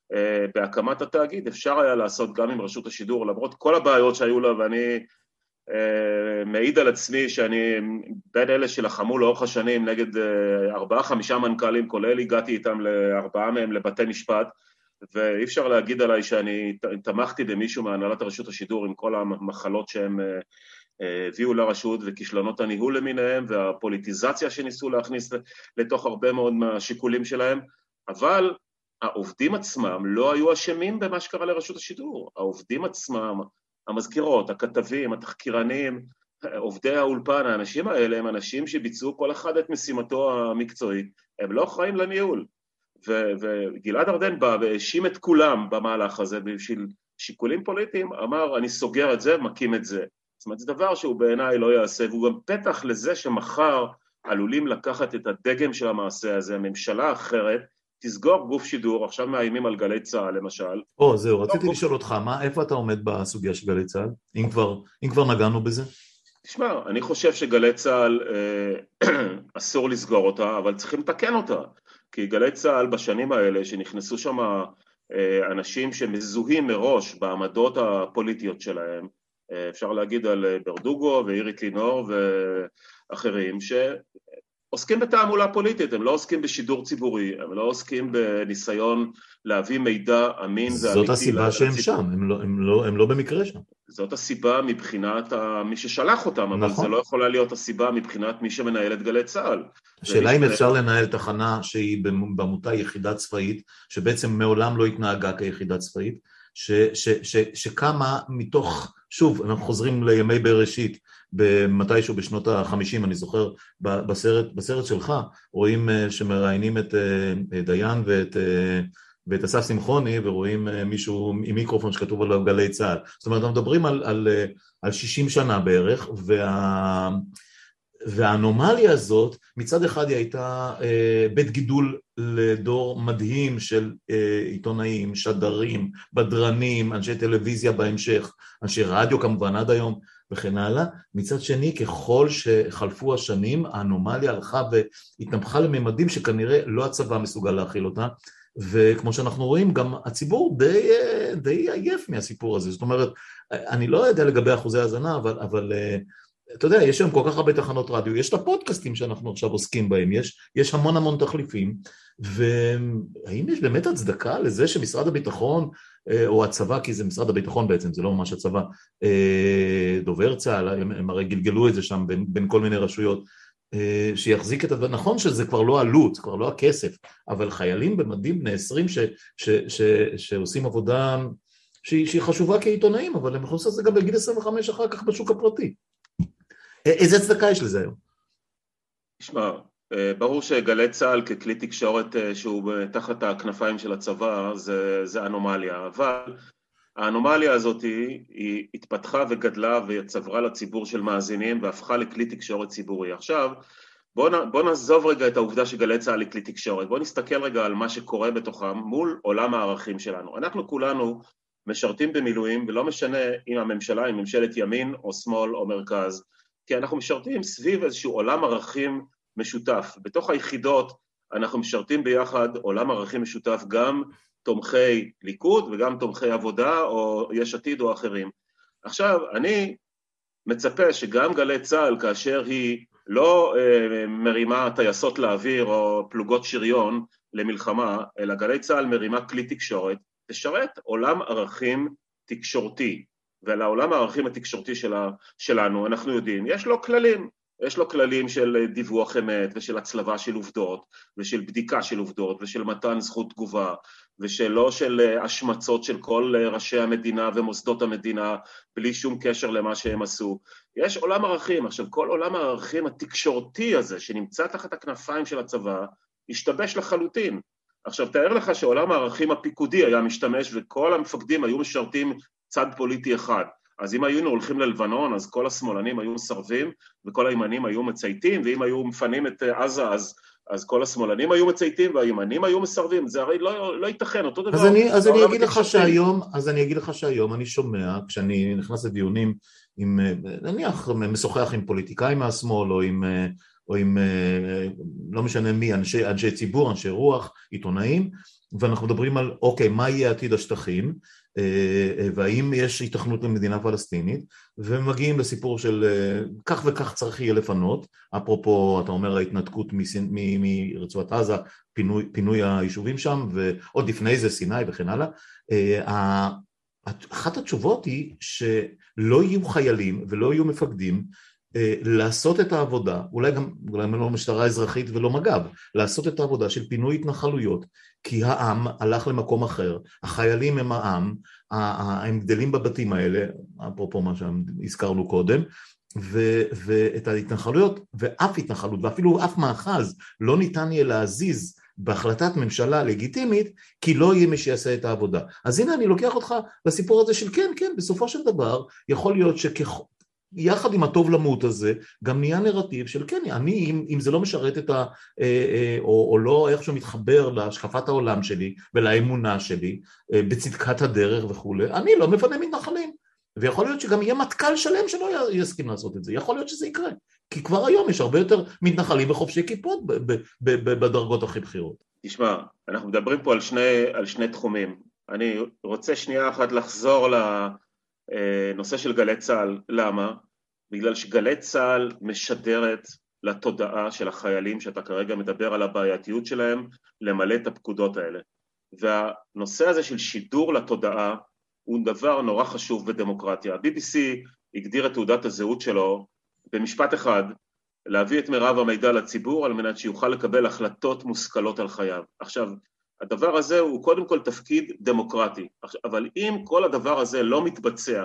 בהקמת התאגיד, אפשר היה לעשות גם עם רשות השידור, למרות כל הבעיות שהיו לה, ואני מעיד על עצמי שאני בין אלה שלחמו לאורך השנים נגד 4-5 מנכ"לים, כולל הגעתי איתם 4 מהם לבתי משפט, ואי אפשר להגיד עליי שאני תמכתי במישהו מהנהלת הרשות השידור עם כל המחלות שהם הביאו לרשות וכישלונות הניהול למיניהם והפוליטיזציה שניסו להכניס לתוך הרבה מאוד מהשיקולים שלהם, אבל העובדים עצמם לא היו אשמים במה שקרה לרשות השידור. העובדים עצמם, המזכירות, הכתבים, התחקירנים, עובדי האולפן, האנשים האלה הם אנשים שביצעו כל אחד את משימתו המקצועית, הם לא אחראים לניהול. וגלעד ארדן בא והאשים את כולם במהלך הזה, בשביל שיקולים פוליטיים, אמר אני סוגר את זה, מקים את זה. זאת אומרת, זה דבר שהוא בעיניי לא יעשה, והוא גם פתח לזה שמחר עלולים לקחת את הדגם של המעשה הזה, הממשלה אחרת, תסגור גוף שידור, עכשיו מאיימים על גלי צהל למשל. זהו, רציתי לשאול אותך, איפה אתה עומד בסוגיה של גלי צהל, אם כבר נגענו בזה? תשמע, אני חושב שגלי צהל אסור לסגור אותה, אבל צריכים לתקן אותה, כי גלי צהל בשנים האלה שנכנסו שם אנשים שמזוהים מראש בעמדות הפוליטיות שלהם, אפשר להגיד על ברדוגו ואירית לינור ואחרים, שעוסקים בתעמולה פוליטית, הם לא עוסקים בשידור ציבורי, הם לא עוסקים בניסיון להביא מידע אמין ואמיתי. זאת הסיבה שהם שם, הם לא במקרה שם. זאת הסיבה מבחינת מי ששלח אותם, אבל זה לא יכולה להיות הסיבה מבחינת מי שמנהל את גלי צהל. השאלה אם אפשר לנהל תחנה שהיא במותה יחידה צבאית, שבעצם מעולם לא התנהגה כיחידה צבאית, שקמה מתוך, שוב, אנחנו חוזרים לימי בראשית, במתישהו בשנות ה-50, אני זוכר, בסרט שלך, רואים שמראיינים את דיין ואת אסף שמחוני, ורואים מישהו עם מיקרופון שכתוב עליו גלי צהל. זאת אומרת, אנחנו מדברים על 60 שנה בערך, והאנומליה הזאת, מצד אחד היא הייתה בית גידול לדור מדהים של עיתונאים, שדרים, בדרנים, אנשי טלוויזיה בהמשך, אנשי רדיו כמובן עד היום וכן הלאה. מצד שני, ככל שחלפו השנים, האנומליה הלכה והתנפחה לממדים שכנראה לא הצבא מסוגל להכיל אותה, וכמו שאנחנו רואים, גם הציבור די עייף מהסיפור הזה. זאת אומרת, אני לא יודע לגבי אחוזי הזנה, אבל אתה יודע, יש שם כל כך הרבה תחנות רדיו, יש את הפודקאסטים שאנחנו עכשיו עוסקים בהם, יש המון תחליפים, והאם יש באמת הצדקה לזה שמשרד הביטחון, או הצבא, כי זה משרד הביטחון בעצם, זה לא ממש הצבא, דובר צה"ל, הם הרי גלגלו את זה שם בין כל מיני רשויות, שיחזיק את הדבר, נכון שזה כבר לא עלות, כבר לא הכסף, אבל חיילים במדים בני 20 שעושים עבודה שהיא חשובה כעיתונאים, אבל הם יכולים לעשות את זה גם בגיל 25 אחר כך בשוק הפרטי. איזה הצדקה יש לזה היום? תשמע, ברור שגלי צהל ככלי תקשורת שהוא תחת הכנפיים של הצבא זה אנומליה, אבל האנומליה הזאת היא התפתחה וגדלה וצברה לציבור של מאזינים והפכה לכלי תקשורת ציבורי. עכשיו בוא נעזוב רגע את העובדה שגלי צהל היא כלי תקשורת, בוא נסתכל רגע על מה שקורה בתוכם מול עולם הערכים שלנו. אנחנו כולנו משרתים במילואים, ולא משנה אם הממשלה היא ממשלת ימין או שמאל או מרכז, כי אנחנו משרתים סביב איזשהו עולם ערכים משותף. בתוך היחידות אנחנו משרתים ביחד עולם ערכים משותף, גם תומכי ליכוד וגם תומכי עבודה או יש עתיד או אחרים. עכשיו, אני מצפה שגם גלי צהל, כאשר היא לא מרימה טייסות לאוויר או פלוגות שריון למלחמה, אלא גלי צהל מרימה כלי תקשורת, תשרת עולם ערכים תקשורתי. ולעולם הערכים התקשורתי שלנו, אנחנו יודעים, יש לו כללים של דיווח אמת ושל הצלבה של עובדות ושל בדיקה של עובדות ושל מתן זכות תגובה ושלא של השמצות של כל ראשי המדינה ומוסדות המדינה בלי שום קשר למה שהם עשו. יש עולם ערכים. עכשיו, כל עולם הערכים התקשורתי הזה שנמצא תחת הכנפיים של הצבא השתבש לחלוטין. עכשיו, תאר לך שעולם הערכים הפיקודי היה משתמש וכל המפקדים היו משרתים צד פוליטי אחד. אז אם היינו הולכים ללבנון, אז כל השמאלנים היו מסרבים, וכל הימנים היו מצייתים, ואם היו מפנים את עזה, אז כל השמאלנים היו מצייתים, והימנים היו מסרבים. זה הרי לא ייתכן, אותו דבר. אז אני אגיד לך שהיום אני שומע, כשאני נכנס לדיונים, נניח משוחח עם פוליטיקאים מהשמאל, או עם לא משנה מי, אנשי ציבור, אנשי רוח, עיתונאים, ואנחנו מדברים על, אוקיי, מה יהיה עתיד השטחים, והאם יש התכנות למדינה פלסטינית, ומגיעים לסיפור של כך וכך צריך יהיה לפנות, אפרופו, אתה אומר, ההתנתקות מרצועת עזה, פינוי היישובים שם, ועוד לפני זה סיני וכן הלאה. אחת התשובות היא שלא יהיו חיילים ולא יהיו מפקדים לעשות את העבודה, אולי גם לא משטרה אזרחית ולא מג"ב, לעשות את העבודה של פינוי התנחלויות, כי העם הלך למקום אחר, החיילים הם העם, הם גדלים בבתים האלה, אפרופו מה שהזכרנו קודם, ואת ההתנחלויות, ואף התנחלות, ואפילו אף מאחז, לא ניתן יהיה להזיז בהחלטת ממשלה לגיטימית, כי לא יהיה מי שיעשה את העבודה. אז הנה אני לוקח אותך לסיפור הזה של כן, כן, בסופו של דבר, יכול להיות יחד עם הטוב למות הזה, גם נהיה נרטיב של כן, אני, אם זה לא משרת את או לא איכשהו מתחבר להשקפת העולם שלי, ולאמונה שלי, בצדקת הדרך וכו', אני לא מפנה מתנחלים. ויכול להיות שגם יהיה מטכ"ל שלם שלא יסכים לעשות את זה, יכול להיות שזה יקרה. כי כבר היום יש הרבה יותר מתנחלים וחובשי כיפות בדרגות הכי בכירות. תשמע, אנחנו מדברים פה על שני תחומים. אני רוצה שנייה אחת לחזור לנושא של גלי צה"ל. למה? בגלל שגלי צה"ל משדרת לתודעה של החיילים שאתה כרגע מדבר על הבעייתיות שלהם למלא את הפקודות האלה. והנושא הזה של שידור לתודעה הוא דבר נורא חשוב בדמוקרטיה. ה-BBC הגדיר את תעודת הזהות שלו במשפט אחד, להביא את מירב המידע לציבור על מנת שיוכל לקבל החלטות מושכלות על חייו. עכשיו, הדבר הזה הוא קודם כל תפקיד דמוקרטי, אבל אם כל הדבר הזה לא מתבצע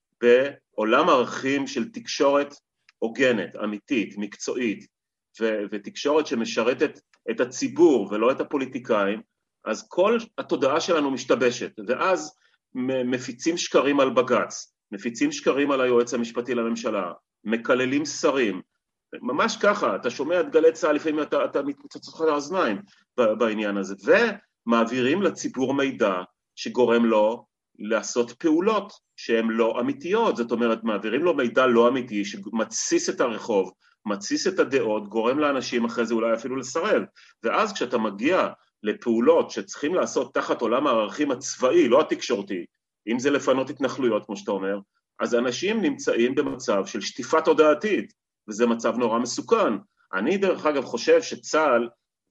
בעולם ערכים של תקשורת הוגנת, אמיתית, מקצועית, ותקשורת שמשרתת את הציבור ולא את הפוליטיקאים, אז כל התודעה שלנו משתבשת, ואז מפיצים שקרים על בג"ץ, מפיצים שקרים על היועץ המשפטי לממשלה, מקללים שרים, ממש ככה, אתה שומע את גלי צה"ל, לפעמים אתה מתפוצץ לך לאוזניים בעניין הזה, ומעבירים לציבור מידע שגורם לו לעשות פעולות שהן לא אמיתיות, זאת אומרת, מעבירים לו מידע לא אמיתי, שמתסיס את הרחוב, מתסיס את הדעות, גורם לאנשים אחרי זה אולי אפילו לסרב, ואז כשאתה מגיע לפעולות שצריכים לעשות תחת עולם הערכים הצבאי, לא התקשורתי, אם זה לפנות התנחלויות, כמו שאתה אומר, אז אנשים נמצאים במצב של שטיפת תודעתית, וזה מצב נורא מסוכן. אני דרך אגב חושב שצה"ל,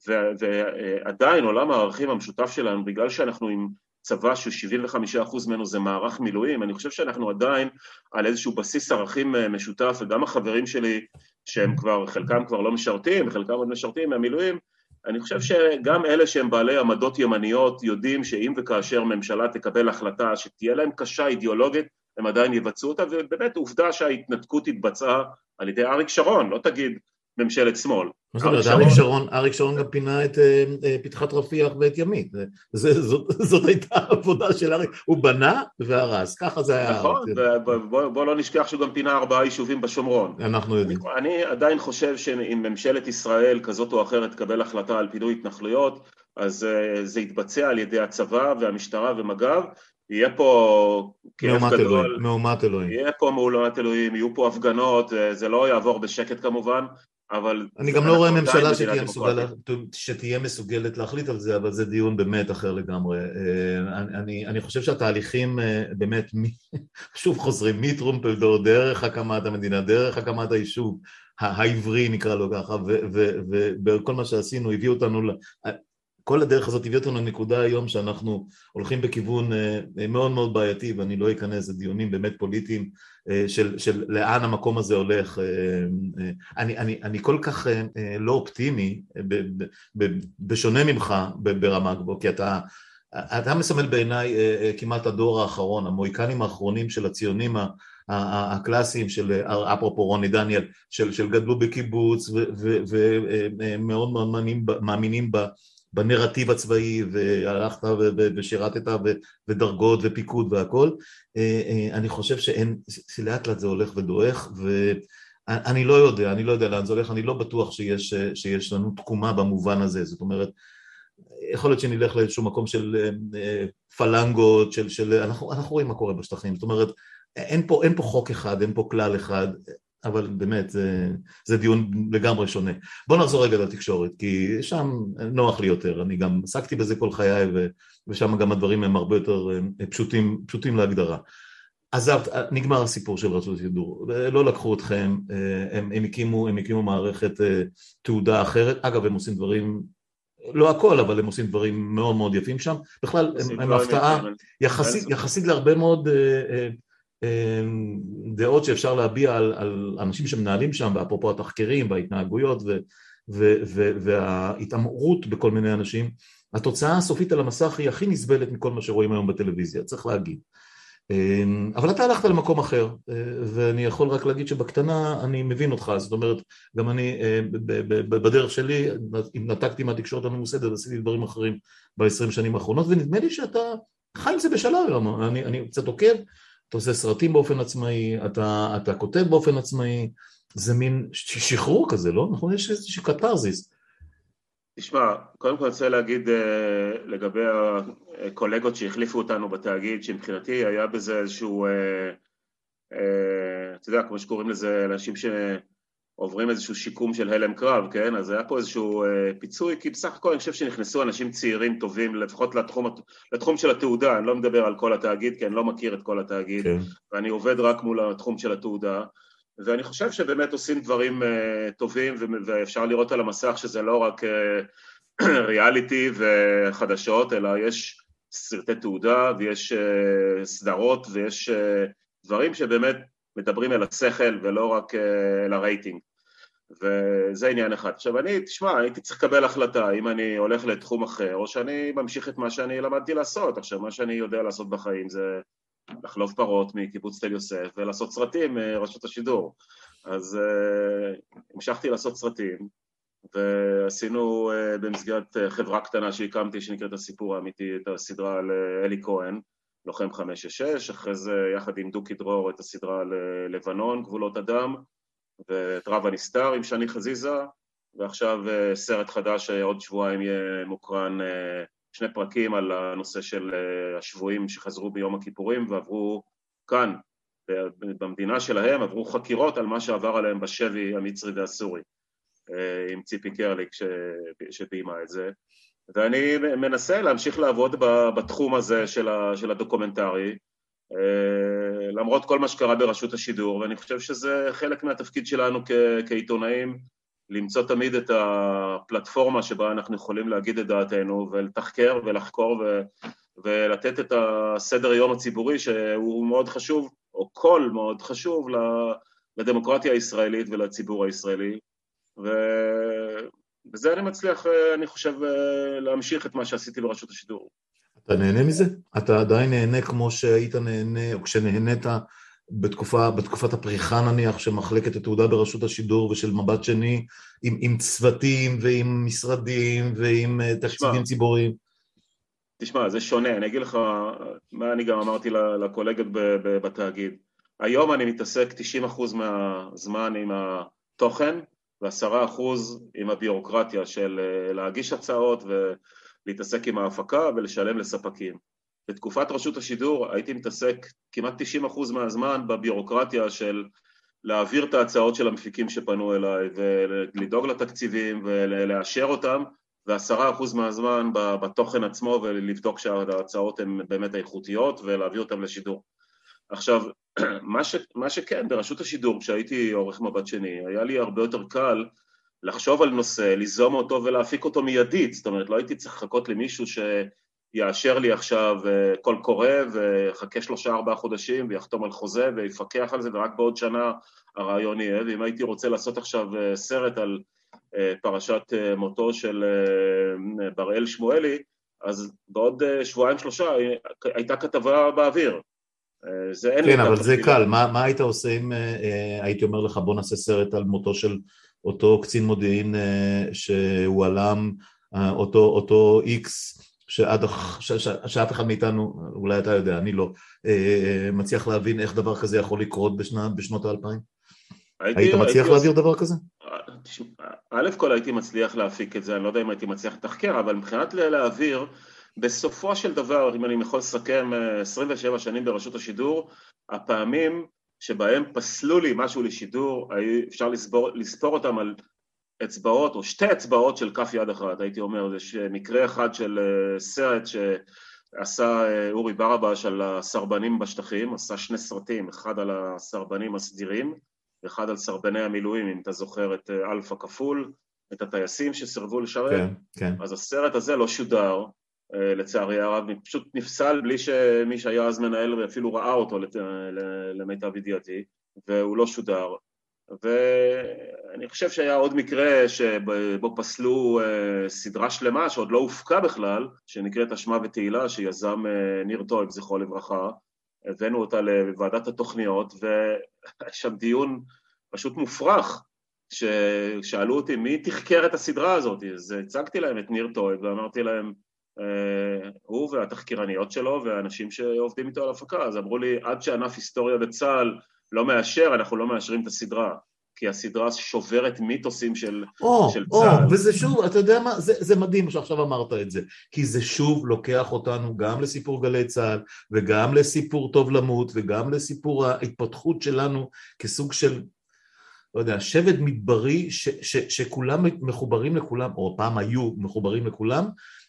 ועדיין עולם הערכים המשותף שלנו, בגלל שאנחנו עם צבא ש75% ממנו זה מערך מילואים, אני חושב שאנחנו עדיין על איזשהו בסיס ערכים משותף, וגם החברים שלי, שהם כבר, חלקם כבר לא משרתים, וחלקם עוד משרתים מהמילואים, אני חושב שגם אלה שהם בעלי עמדות ימניות, יודעים שאם וכאשר ממשלה תקבל החלטה שתהיה להם קשה אידיאולוגית, הם עדיין יבצעו אותה, ובאמת עובדה שההתנתקות התבצעה על ידי אריק שרון, לא תגיד ממשלת שמאל. מה זאת אומרת, אריק שרון גם פינה את פתחת רפיח ואת ימית, זאת הייתה עבודה של אריק, הוא בנה והרס, ככה זה היה. נכון, ובוא לא נשכח שהוא גם פינה 4 יישובים בשומרון. אנחנו יודעים. אני עדיין חושב שאם ממשלת ישראל כזאת או אחרת תקבל החלטה על פינוי התנחלויות, אז זה יתבצע על ידי הצבא והמשטרה ומג"ב, יהיה פה כאב גדול, מהומת אלוהים. יהיה פה מהומת אלוהים, יהיו פה הפגנות, זה לא יעבור בשקט כמובן, אבל... אני גם לא רואה ממשלה שתהיה מסוגלת להחליט על זה, אבל זה דיון באמת אחר לגמרי. אני חושב שהתהליכים באמת, שוב חוזרים, מטרומפלדור, דרך הקמת המדינה, דרך הקמת היישוב, העברי נקרא לו ככה, ובכל מה שעשינו הביאו אותנו... כל הדרך הזאת הביא אותנו לנקודה היום שאנחנו הולכים בכיוון מאוד מאוד בעייתי, ואני לא אכנס לדיונים באמת פוליטיים של לאן המקום הזה הולך. אני כל כך לא אופטימי, בשונה ממך ברמה גבוהה, כי אתה מסמל בעיניי כמעט הדור האחרון, המוהיקנים האחרונים של הציונים הקלאסיים של אפרופו רוני דניאל, של גדלו בקיבוץ ומאוד מאוד מאמינים בנרטיב הצבאי, והלכת ושירתת ודרגות ופיקוד והכל. אני חושב שלאט לאט זה הולך ודועך, ואני לא יודע לאן זה הולך, אני לא בטוח שיש לנו תקומה במובן הזה. זאת אומרת, יכול להיות שנלך לאיזשהו מקום של פלנגות, אנחנו רואים מה קורה בשטחים, זאת אומרת, אין פה חוק אחד, אין פה כלל אחד, אבל באמת זה דיון לגמרי שונה. בוא נחזור רגע לתקשורת, כי שם נוח לי יותר, אני גם עסקתי בזה כל חיי, ושם גם הדברים הם הרבה יותר פשוטים להגדרה. עזבת, נגמר הסיפור של רשות השידור, לא לקחו אתכם, הם הקימו מערכת תעודה אחרת, אגב הם עושים דברים, לא הכל, אבל הם עושים דברים מאוד מאוד יפים שם, בכלל הם הפתעה יחסית להרבה מאוד דעות שאפשר להביע על אנשים שמנהלים שם, ואפרופו התחקירים וההתנהגויות וההתאמרות בכל מיני אנשים, התוצאה הסופית על המסך היא הכי נסבלת מכל מה שרואים היום בטלוויזיה, צריך להגיד. אבל אתה הלכת למקום אחר, ואני יכול רק להגיד שבקטנה אני מבין אותך, זאת אומרת, גם אני בדרך שלי, אם נתקתי מהתקשורת הממוסדת, עשיתי דברים אחרים ב-20 שנים האחרונות, ונדמה לי שאתה חי עם זה בשלום, אני קצת עוקב, אתה עושה סרטים באופן עצמאי, אתה כותב באופן עצמאי, זה מין שחרור כזה, לא? נכון, יש איזושהי קטרזיס. תשמע, קודם כל אני רוצה להגיד לגבי הקולגות שהחליפו אותנו בתאגיד, שמבחינתי היה בזה איזשהו, אתה יודע, כמו שקוראים לזה, אנשים שעוברים איזשהו שיקום של הלם קרב, כן? אז היה פה איזשהו פיצוי, כי בסך הכל אני חושב שנכנסו אנשים צעירים טובים, לפחות לתחום של התעודה, אני לא מדבר על כל התאגיד, כי אני לא מכיר את כל התאגיד, כן. ואני עובד רק מול התחום של התעודה, ואני חושב שבאמת עושים דברים טובים, ואפשר לראות על המסך שזה לא רק ריאליטי וחדשות, אלא יש סרטי תעודה, ויש סדרות, ויש דברים שבאמת מדברים אל השכל, ולא רק אל הרייטינג. וזה עניין אחד. עכשיו תשמע, הייתי צריך לקבל החלטה, אם אני הולך לתחום אחר, או שאני ממשיך את מה שאני למדתי לעשות. עכשיו, מה שאני יודע לעשות בחיים זה לחלוב פרות מקיבוץ תל יוסף, ולעשות סרטים מרשות השידור. אז המשכתי לעשות סרטים, ועשינו במסגרת חברה קטנה שהקמתי, שנקראת הסיפור האמיתי, את הסדרה על אלי כהן, לוחם 566, אחרי זה יחד עם דוקי דרור את הסדרה על לבנון, גבולות אדם, ואת רב הנסתר עם שני חזיזה, ועכשיו סרט חדש, עוד שבועיים יהיה מוקרן 2 פרקים על הנושא של השבויים שחזרו ביום הכיפורים, ועברו כאן, במדינה שלהם, עברו חקירות על מה שעבר עליהם בשבי המצרי והסורי, עם ציפי קרליק שביימה את זה. ואני מנסה להמשיך לעבוד בתחום הזה של הדוקומנטרי, למרות כל מה שקרה ברשות השידור, ואני חושב שזה חלק מהתפקיד שלנו כעיתונאים, למצוא תמיד את הפלטפורמה שבה אנחנו יכולים להגיד את דעתנו, ולתחקר ולחקור ולתת את הסדר יום הציבורי שהוא מאוד חשוב, או קול מאוד חשוב לדמוקרטיה הישראלית ולציבור הישראלי, ובזה אני מצליח, אני חושב, להמשיך את מה שעשיתי ברשות השידור. אתה נהנה מזה? אתה עדיין נהנה כמו שהיית נהנה, או כשנהנית בתקופת הפריחה נניח, שמחלקת התעודה ברשות השידור ושל מבט שני, עם צוותים ועם משרדים ועם תקציבים ציבוריים? תשמע, זה שונה, אני אגיד לך מה אני גם אמרתי לקולגות בתאגיד. היום אני מתעסק 90% מהזמן עם התוכן, ו10% עם הביורוקרטיה של להגיש הצעות ולהתעסק עם ההפקה ולשלם לספקים. בתקופת רשות השידור הייתי מתעסק כמעט 90% מהזמן בביורוקרטיה של להעביר את ההצעות של המפיקים שפנו אליי, ולדאוג לתקציבים ולאשר אותם, ו10% מהזמן בתוכן עצמו, ולבדוק שההצעות הן באמת איכותיות, ולהביא אותם לשידור. עכשיו, מה שכן, ברשות השידור, כשהייתי עורך מבט שני, היה לי הרבה יותר קל לחשוב על נושא, ליזום אותו ולהפיק אותו מיידית, זאת אומרת, לא הייתי צריך לחכות למישהו שיאשר לי עכשיו קול קורא, וחכה 3-4 חודשים, ויחתום על חוזה, ויפקח על זה, ורק בעוד שנה הרעיון יהיה, ואם הייתי רוצה לעשות עכשיו סרט על פרשת מותו של בראל שמואלי, אז בעוד 2-3 הייתה כתבה באוויר. כן, אבל זה קל. מה היית עושה אם הייתי אומר לך בוא נעשה סרט על מותו של אותו קצין מודיעין שהוא עלם, אותו איקס שאף אחד מאיתנו, אולי אתה יודע, אני לא, מצליח להבין איך דבר כזה יכול לקרות בשנות ה-2000? היית מצליח להעביר דבר כזה? א' כל הייתי מצליח להפיק את זה, אני לא יודע אם הייתי מצליח לתחקר, אבל מבחינת להעביר, בסופו של דבר, אם אני יכול לסכם 27 שנים ברשות השידור, הפעמים שבהם פסלו לי משהו לשידור, אפשר לספור אותם על אצבעות, או שתי אצבעות של כף יד אחת, הייתי אומר, זה מקרה אחד של סרט שעשה אורי ברבש על הסרבנים בשטחים, עשה שני סרטים, אחד על הסרבנים הסדירים, ואחד על סרבני המילואים, אם אתה זוכר את אלפא כפול, את הטייסים שסרבו לשרת, כן, כן. אז הסרט הזה לא שודר, לצערי הרב, פשוט נפסל בלי שמי שהיה אז מנהל ואפילו ראה אותו למיטב ידיעתי, והוא לא שודר. ואני חושב שהיה עוד מקרה שבו פסלו סדרה שלמה שעוד לא הופקה בכלל, שנקראת אשמה ותהילה, שיזם ניר טויב, זכרו לברכה, הבאנו אותה לוועדת התוכניות, ושם דיון פשוט מופרך, ששאלו אותי מי תחקר את הסדרה הזאת, אז הצגתי להם את ניר טויב ואמרתי להם, הוא והתחקירניות שלו והאנשים שעובדים איתו על הפקה, אז אמרו לי, עד שענף היסטוריה בצה"ל לא מאשר, אנחנו לא מאשרים את הסדרה, כי הסדרה שוברת מיתוסים של צה"ל. וזה שוב, אתה יודע מה, זה מדהים שעכשיו אמרת את זה, כי זה שוב לוקח אותנו גם לסיפור גלי צה"ל, וגם לסיפור טוב למות, וגם לסיפור ההתפתחות שלנו כסוג של, לא יודע, שבט מדברי שכולם מחוברים לכולם, או פעם היו מחוברים לכולם,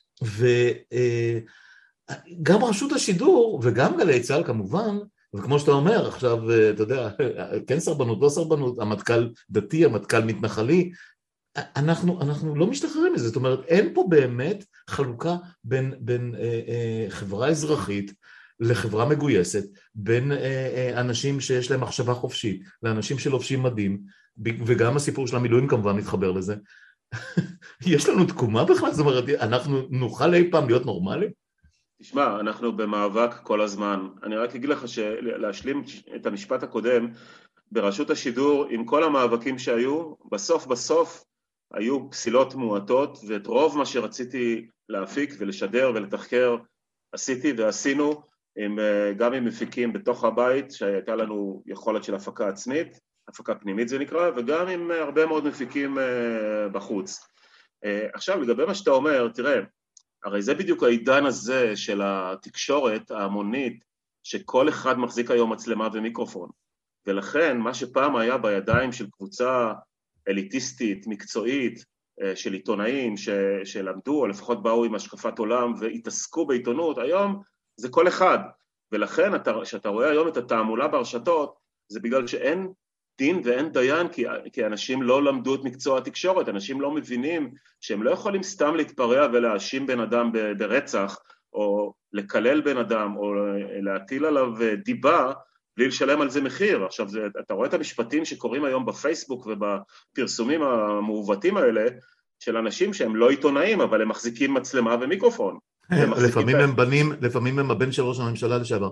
וגם רשות השידור וגם גלי צה"ל כמובן, וכמו שאתה אומר עכשיו, אתה יודע, כן סרבנות, לא סרבנות, המטכ"ל דתי, המטכ"ל מתנחלי, אנחנו לא משתחררים מזה, זאת אומרת, אין פה באמת חלוקה בין חברה אזרחית לחברה מגויסת, בין אנשים שיש להם מחשבה חופשית, לאנשים שלובשים מדים, וגם הסיפור של המילואים כמובן מתחבר לזה. יש לנו תקומה בכלל? זאת אומרת, אנחנו נוכל אי פעם להיות נורמליים? תשמע, אנחנו במאבק כל הזמן. אני רק אגיד לך להשלים את המשפט הקודם, ברשות השידור, עם כל המאבקים שהיו, בסוף היו פסילות מועטות, ואת רוב מה שרציתי להפיק ולשדר ולתחקר, עשיתי ועשינו, גם עם מפיקים בתוך הבית, שהייתה לנו יכולת של הפקה עצמית, הפקה פנימית זה נקרא, וגם עם הרבה מאוד מפיקים בחוץ. עכשיו, לגבי מה שאתה אומר, תראה, הרי זה בדיוק העידן הזה של התקשורת ההמונית, שכל אחד מחזיק היום מצלמה ומיקרופון. ולכן, מה שפעם היה בידיים של קבוצה אליטיסטית, מקצועית, של עיתונאים שלמדו, או לפחות באו עם השקפת עולם והתעסקו בעיתונות, היום זה כל אחד. ולכן, כשאתה רואה היום את התעמולה ברשתות, זה בגלל שאין דין ואין דיין, כי אנשים לא למדו את מקצוע התקשורת, אנשים לא מבינים שהם לא יכולים סתם להתפרע ולהאשים בן אדם ברצח, או לקלל בן אדם, או להטיל עליו דיבה, בלי לשלם על זה מחיר. עכשיו, אתה רואה את המשפטים שקוראים היום בפייסבוק ובפרסומים המעוותים האלה, של אנשים שהם לא עיתונאים, אבל הם מחזיקים מצלמה ומיקרופון. לפעמים הם הבן של ראש הממשלה לשעבר.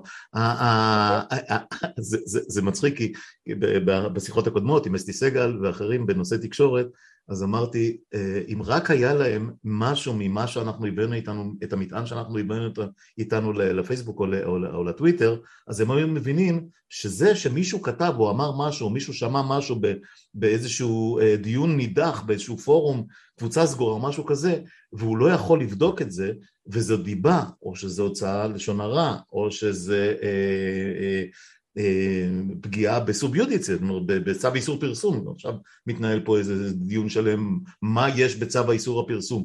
זה מצחיק, כי בשיחות הקודמות עם אסתי סגל ואחרים בנושא תקשורת, אז אמרתי, אם רק היה להם משהו ממה שאנחנו הבאנו איתנו, את המטען שאנחנו הבאנו איתנו לפייסבוק או לטוויטר, אז הם היו מבינים שזה שמישהו כתב או אמר משהו, או מישהו שמע משהו באיזשהו דיון נידח, באיזשהו פורום, קבוצה סגורה או משהו כזה, והוא לא יכול לבדוק את זה, וזו דיבה, או שזה הוצאה לשון הרע, או שזה פגיעה בסוביודיצה, בצו איסור פרסום. עכשיו מתנהל פה איזה דיון שלם, מה יש בצו האיסור הפרסום.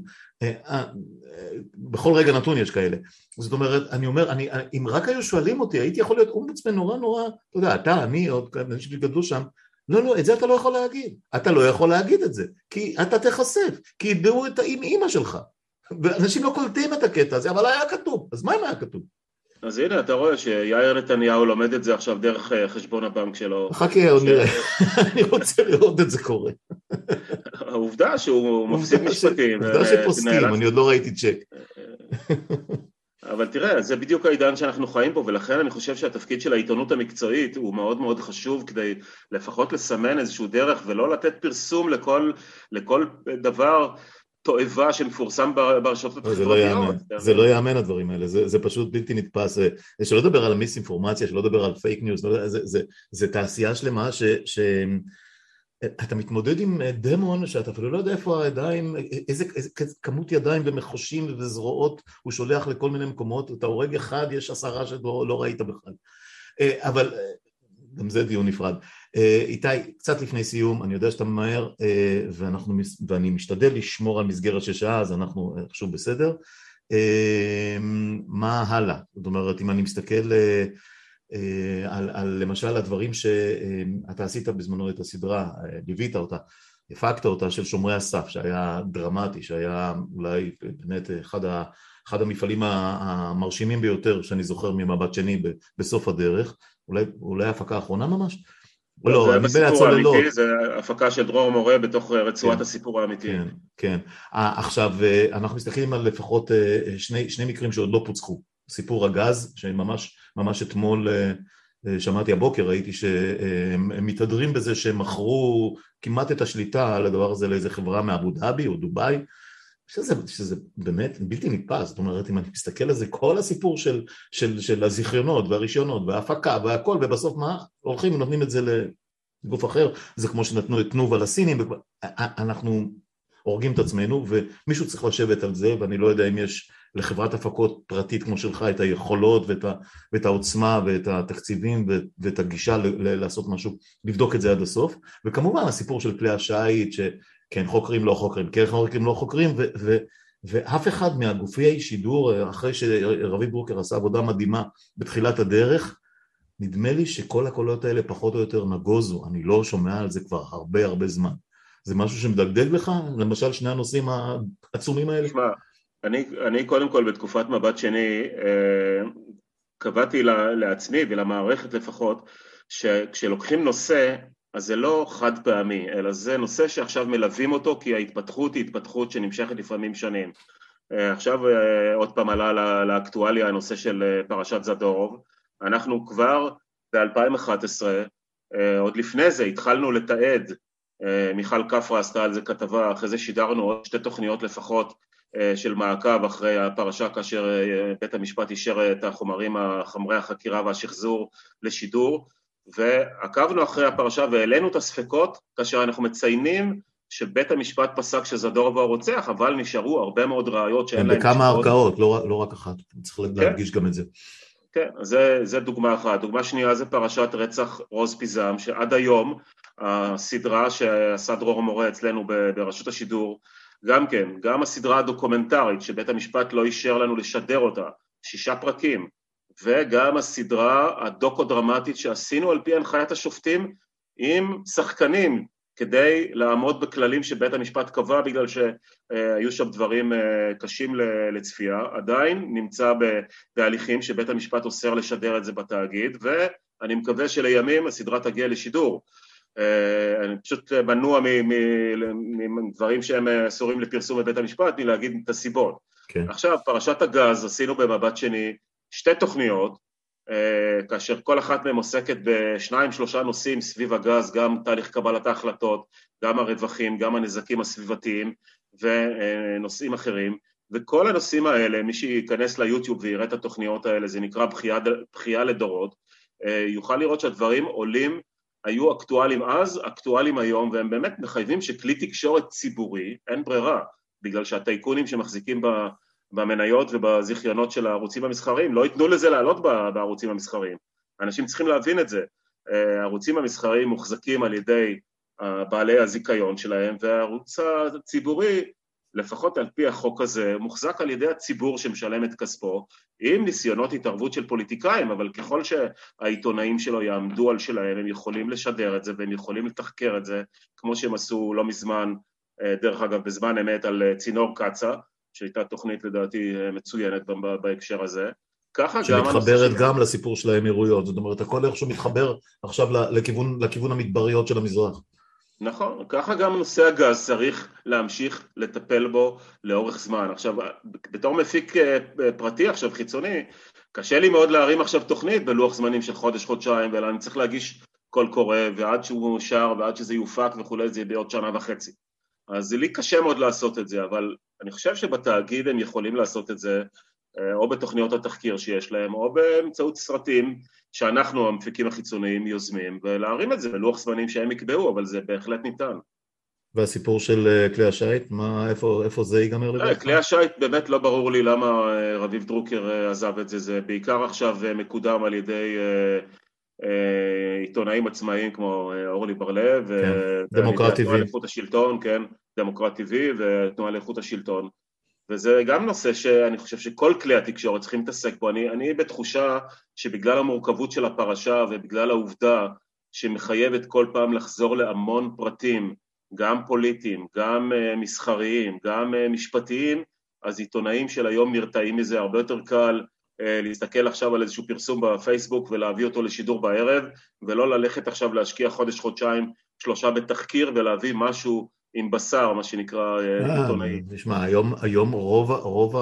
בכל רגע נתון יש כאלה. זאת אומרת, אני אומר, אם רק היו שואלים אותי, הייתי יכול להיות אומבודסמן נורא, אתה יודע, אתה, אני, עוד אנשים שגדלו שם, לא, את זה אתה לא יכול להגיד. אתה לא יכול להגיד את זה, כי אתה תחשף, כי ידעו את האמא שלך. ואנשים לא קולטים את הקטע הזה, אבל היה כתוב. אז מה אם היה כתוב? אז הנה, אתה רואה שיאיר נתניהו לומד את זה עכשיו דרך חשבון הבנק שלו. חכה, עוד נראה. אני רוצה לראות את זה קורה. העובדה שהוא מפסיד משפטים. עובדה שפוסקים, אני עוד לא ראיתי צ'ק. אבל תראה, זה בדיוק העידן שאנחנו חיים פה, ולכן אני חושב שהתפקיד של העיתונות המקצועית הוא מאוד מאוד חשוב, כדי לפחות לסמן איזשהו דרך, ולא לתת פרסום לכל דבר תועבה שמפורסם ברשתות החברתיות. זה לא יאמן הדברים האלה, זה פשוט בלתי נתפס. שלא לדבר על מיסאינפורמציה, שלא לדבר על פייק ניוז, זה תעשייה שלמה אתה מתמודד עם דמון שאתה אפילו לא יודע איפה הידיים, איזה כמות ידיים ומחושים וזרועות הוא שולח לכל מיני מקומות, אתה הורג אחד, יש 10 שלא ראית בכלל. אבל גם זה דיון נפרד. איתי, קצת לפני סיום, אני יודע שאתה ממהר, ואני משתדל לשמור על מסגרת של שעה, אז אנחנו חשוב בסדר. מה הלאה? זאת אומרת, אם אני מסתכל על למשל הדברים שאתה עשית בזמנו את הסדרה, ליווית אותה, הפקת אותה של שומרי הסף, שהיה דרמטי, שהיה אולי באמת אחד המפעלים המרשימים ביותר שאני זוכר ממבט שני בסוף הדרך, אולי ההפקה האחרונה ממש? לא, זה בסיפור האמיתי, זה הפקה של דרור מורה בתוך רצועת הסיפור האמיתי. כן, כן. עכשיו, אנחנו מסתכלים על לפחות שני מקרים שעוד לא פוצחו. סיפור הגז, שממש אתמול שמעתי הבוקר, ראיתי שהם מתהדרים בזה שהם מכרו כמעט את השליטה על הדבר הזה לאיזה חברה מאבו דאבי או דובאי, שזה באמת בלתי נתפס. זאת אומרת, אם אני מסתכל על זה, כל הסיפור של הזיכיונות והרישיונות וההפקה והכל, ובסוף מה? הולכים ונותנים את זה לגוף אחר, זה כמו שנתנו את תנובה לסינים, אנחנו הורגים את עצמנו, ומישהו צריך לשבת על זה, ואני לא יודע אם יש לחברת הפקות פרטית כמו שלך את היכולות ואת העוצמה ואת התקציבים ואת הגישה לעשות משהו, לבדוק את זה עד הסוף, וכמובן הסיפור של כלי השיט, שכן חוקרים לא חוקרים, כן חוקרים לא חוקרים, ואף אחד מהגופי שידור, אחרי שרביב דרוקר עשה עבודה מדהימה בתחילת הדרך, נדמה לי שכל הקולות האלה פחות או יותר נגוזו, אני לא שומע על זה כבר הרבה זמן. זה משהו שמדגדג לך? למשל שני הנושאים העצומים האלה? תשמע, אני קודם כל בתקופת מבט שני, קבעתי לעצמי ולמערכת לפחות, שכשלוקחים נושא, אז זה לא חד פעמי, אלא זה נושא שעכשיו מלווים אותו, כי ההתפתחות היא התפתחות שנמשכת לפעמים שנים. עכשיו עוד פעם עלה לאקטואליה הנושא של פרשת זדורוב, אנחנו כבר ב-2011, עוד לפני זה התחלנו לתעד, מיכל קפרה עשתה על זה כתבה, אחרי זה שידרנו עוד 2 תוכניות לפחות של מעקב אחרי הפרשה, כאשר בית המשפט אישר את חומרי החקירה והשחזור לשידור, ועקבנו אחרי הפרשה והעלינו את הספקות, כאשר אנחנו מציינים שבית המשפט פסק שזדורוב הוא הרוצח, אבל נשארו הרבה מאוד ראיות שאין להם בכמה ערכאות, לא רק אחת, צריך להדגיש גם את זה. כן, זה דוגמה אחת. דוגמה שנייה זה פרשת רצח רוז פיזם, שעד היום הסדרה שעשה דרור מורה אצלנו ברשות השידור, גם כן, גם הסדרה הדוקומנטרית שבית המשפט לא אישר לנו לשדר אותה, 6 פרקים, וגם הסדרה הדוקו-דרמטית שעשינו על פי הנחיית השופטים עם שחקנים, כדי לעמוד בכללים שבית המשפט קבע, בגלל שהיו שם דברים קשים לצפייה, עדיין נמצא בהליכים שבית המשפט אוסר לשדר את זה בתאגיד, ואני מקווה שלימים הסדרה תגיע לשידור. אני פשוט מנוע מדברים שהם אסורים לפרסום בבית המשפט, מלהגיד את הסיבות. כן. עכשיו, פרשת הגז עשינו במבט שני 2 תוכניות, כאשר כל אחת מהם עוסקת ב2-3 נושאים סביב הגז, גם תהליך קבלת ההחלטות, גם הרווחים, גם הנזקים הסביבתיים ונושאים אחרים, וכל הנושאים האלה, מי שיכנס ליוטיוב ויראה את התוכניות האלה, זה נקרא בחייה לדורות, יוכל לראות שהדברים עולים, היו אקטואליים אז, אקטואליים היום, והם באמת מחייבים שכלי תקשורת ציבורי, אין ברירה, בגלל שהטייקונים שמחזיקים במניות ובזיכיונות של הערוצים המסחריים, לא ייתנו לזה לעלות בערוצים המסחריים. אנשים צריכים להבין את זה. הערוצים המסחריים מוחזקים על ידי בעלי הזיכיון שלהם, והערוץ הציבורי, לפחות על פי החוק הזה, מוחזק על ידי הציבור שמשלם את כספו, עם ניסיונות התערבות של פוליטיקאים, אבל ככל שהעיתונאים שלו יעמדו על שלהם, הם יכולים לשדר את זה, והם יכולים לתחקר את זה, כמו שהם עשו לא מזמן, דרך אגב, בזמן אמת על צינור קצה, שהייתה תוכנית לדעתי מצוינת בהקשר הזה. שמתחברת גם לסיפור של האמירויות, זאת אומרת, הכל איכשהו מתחבר עכשיו לכיוון המדבריות של המזרח. נכון, ככה גם נושא הגז צריך להמשיך לטפל בו לאורך זמן. עכשיו, בתור מפיק פרטי עכשיו חיצוני, קשה לי מאוד להרים עכשיו תוכנית בלוח זמנים של חודש-חודשיים, אלא אני צריך להגיש קול קורא, ועד שהוא מאושר ועד שזה יופק וכולי, זה בעוד 1.5 שנה. אז לי קשה מאוד לעשות את זה, אבל אני חושב שבתאגיד הם יכולים לעשות את זה, או בתוכניות התחקיר שיש להם, או באמצעות סרטים שאנחנו המפיקים החיצוניים יוזמים, ולהרים את זה בלוח זמנים שהם יקבעו, אבל זה בהחלט ניתן. והסיפור של כלי השיט, איפה זה ייגמר לדעתך? כלי השיט באמת לא ברור לי למה רביב דרוקר עזב את זה, זה בעיקר עכשיו מקודם על ידי עיתונאים עצמאיים כמו אורלי בר-לב, כן, דמוקרט התנועה TV. לאיכות השלטון, כן, דמוקרט TV ותנועה לאיכות השלטון. וזה גם נושא שאני חושב שכל כלי התקשורת צריכים להתעסק בו. אני בתחושה שבגלל המורכבות של הפרשה ובגלל העובדה שמחייבת כל פעם לחזור להמון פרטים, גם פוליטיים, גם מסחריים, גם משפטיים, אז עיתונאים של היום נרתעים מזה. הרבה יותר קל להסתכל עכשיו על איזשהו פרסום בפייסבוק ולהביא אותו לשידור בערב, ולא ללכת עכשיו להשקיע חודש, חודשיים, 3 בתחקיר ולהביא משהו עם בשר, מה שנקרא עיתונאי. תשמע, היום רוב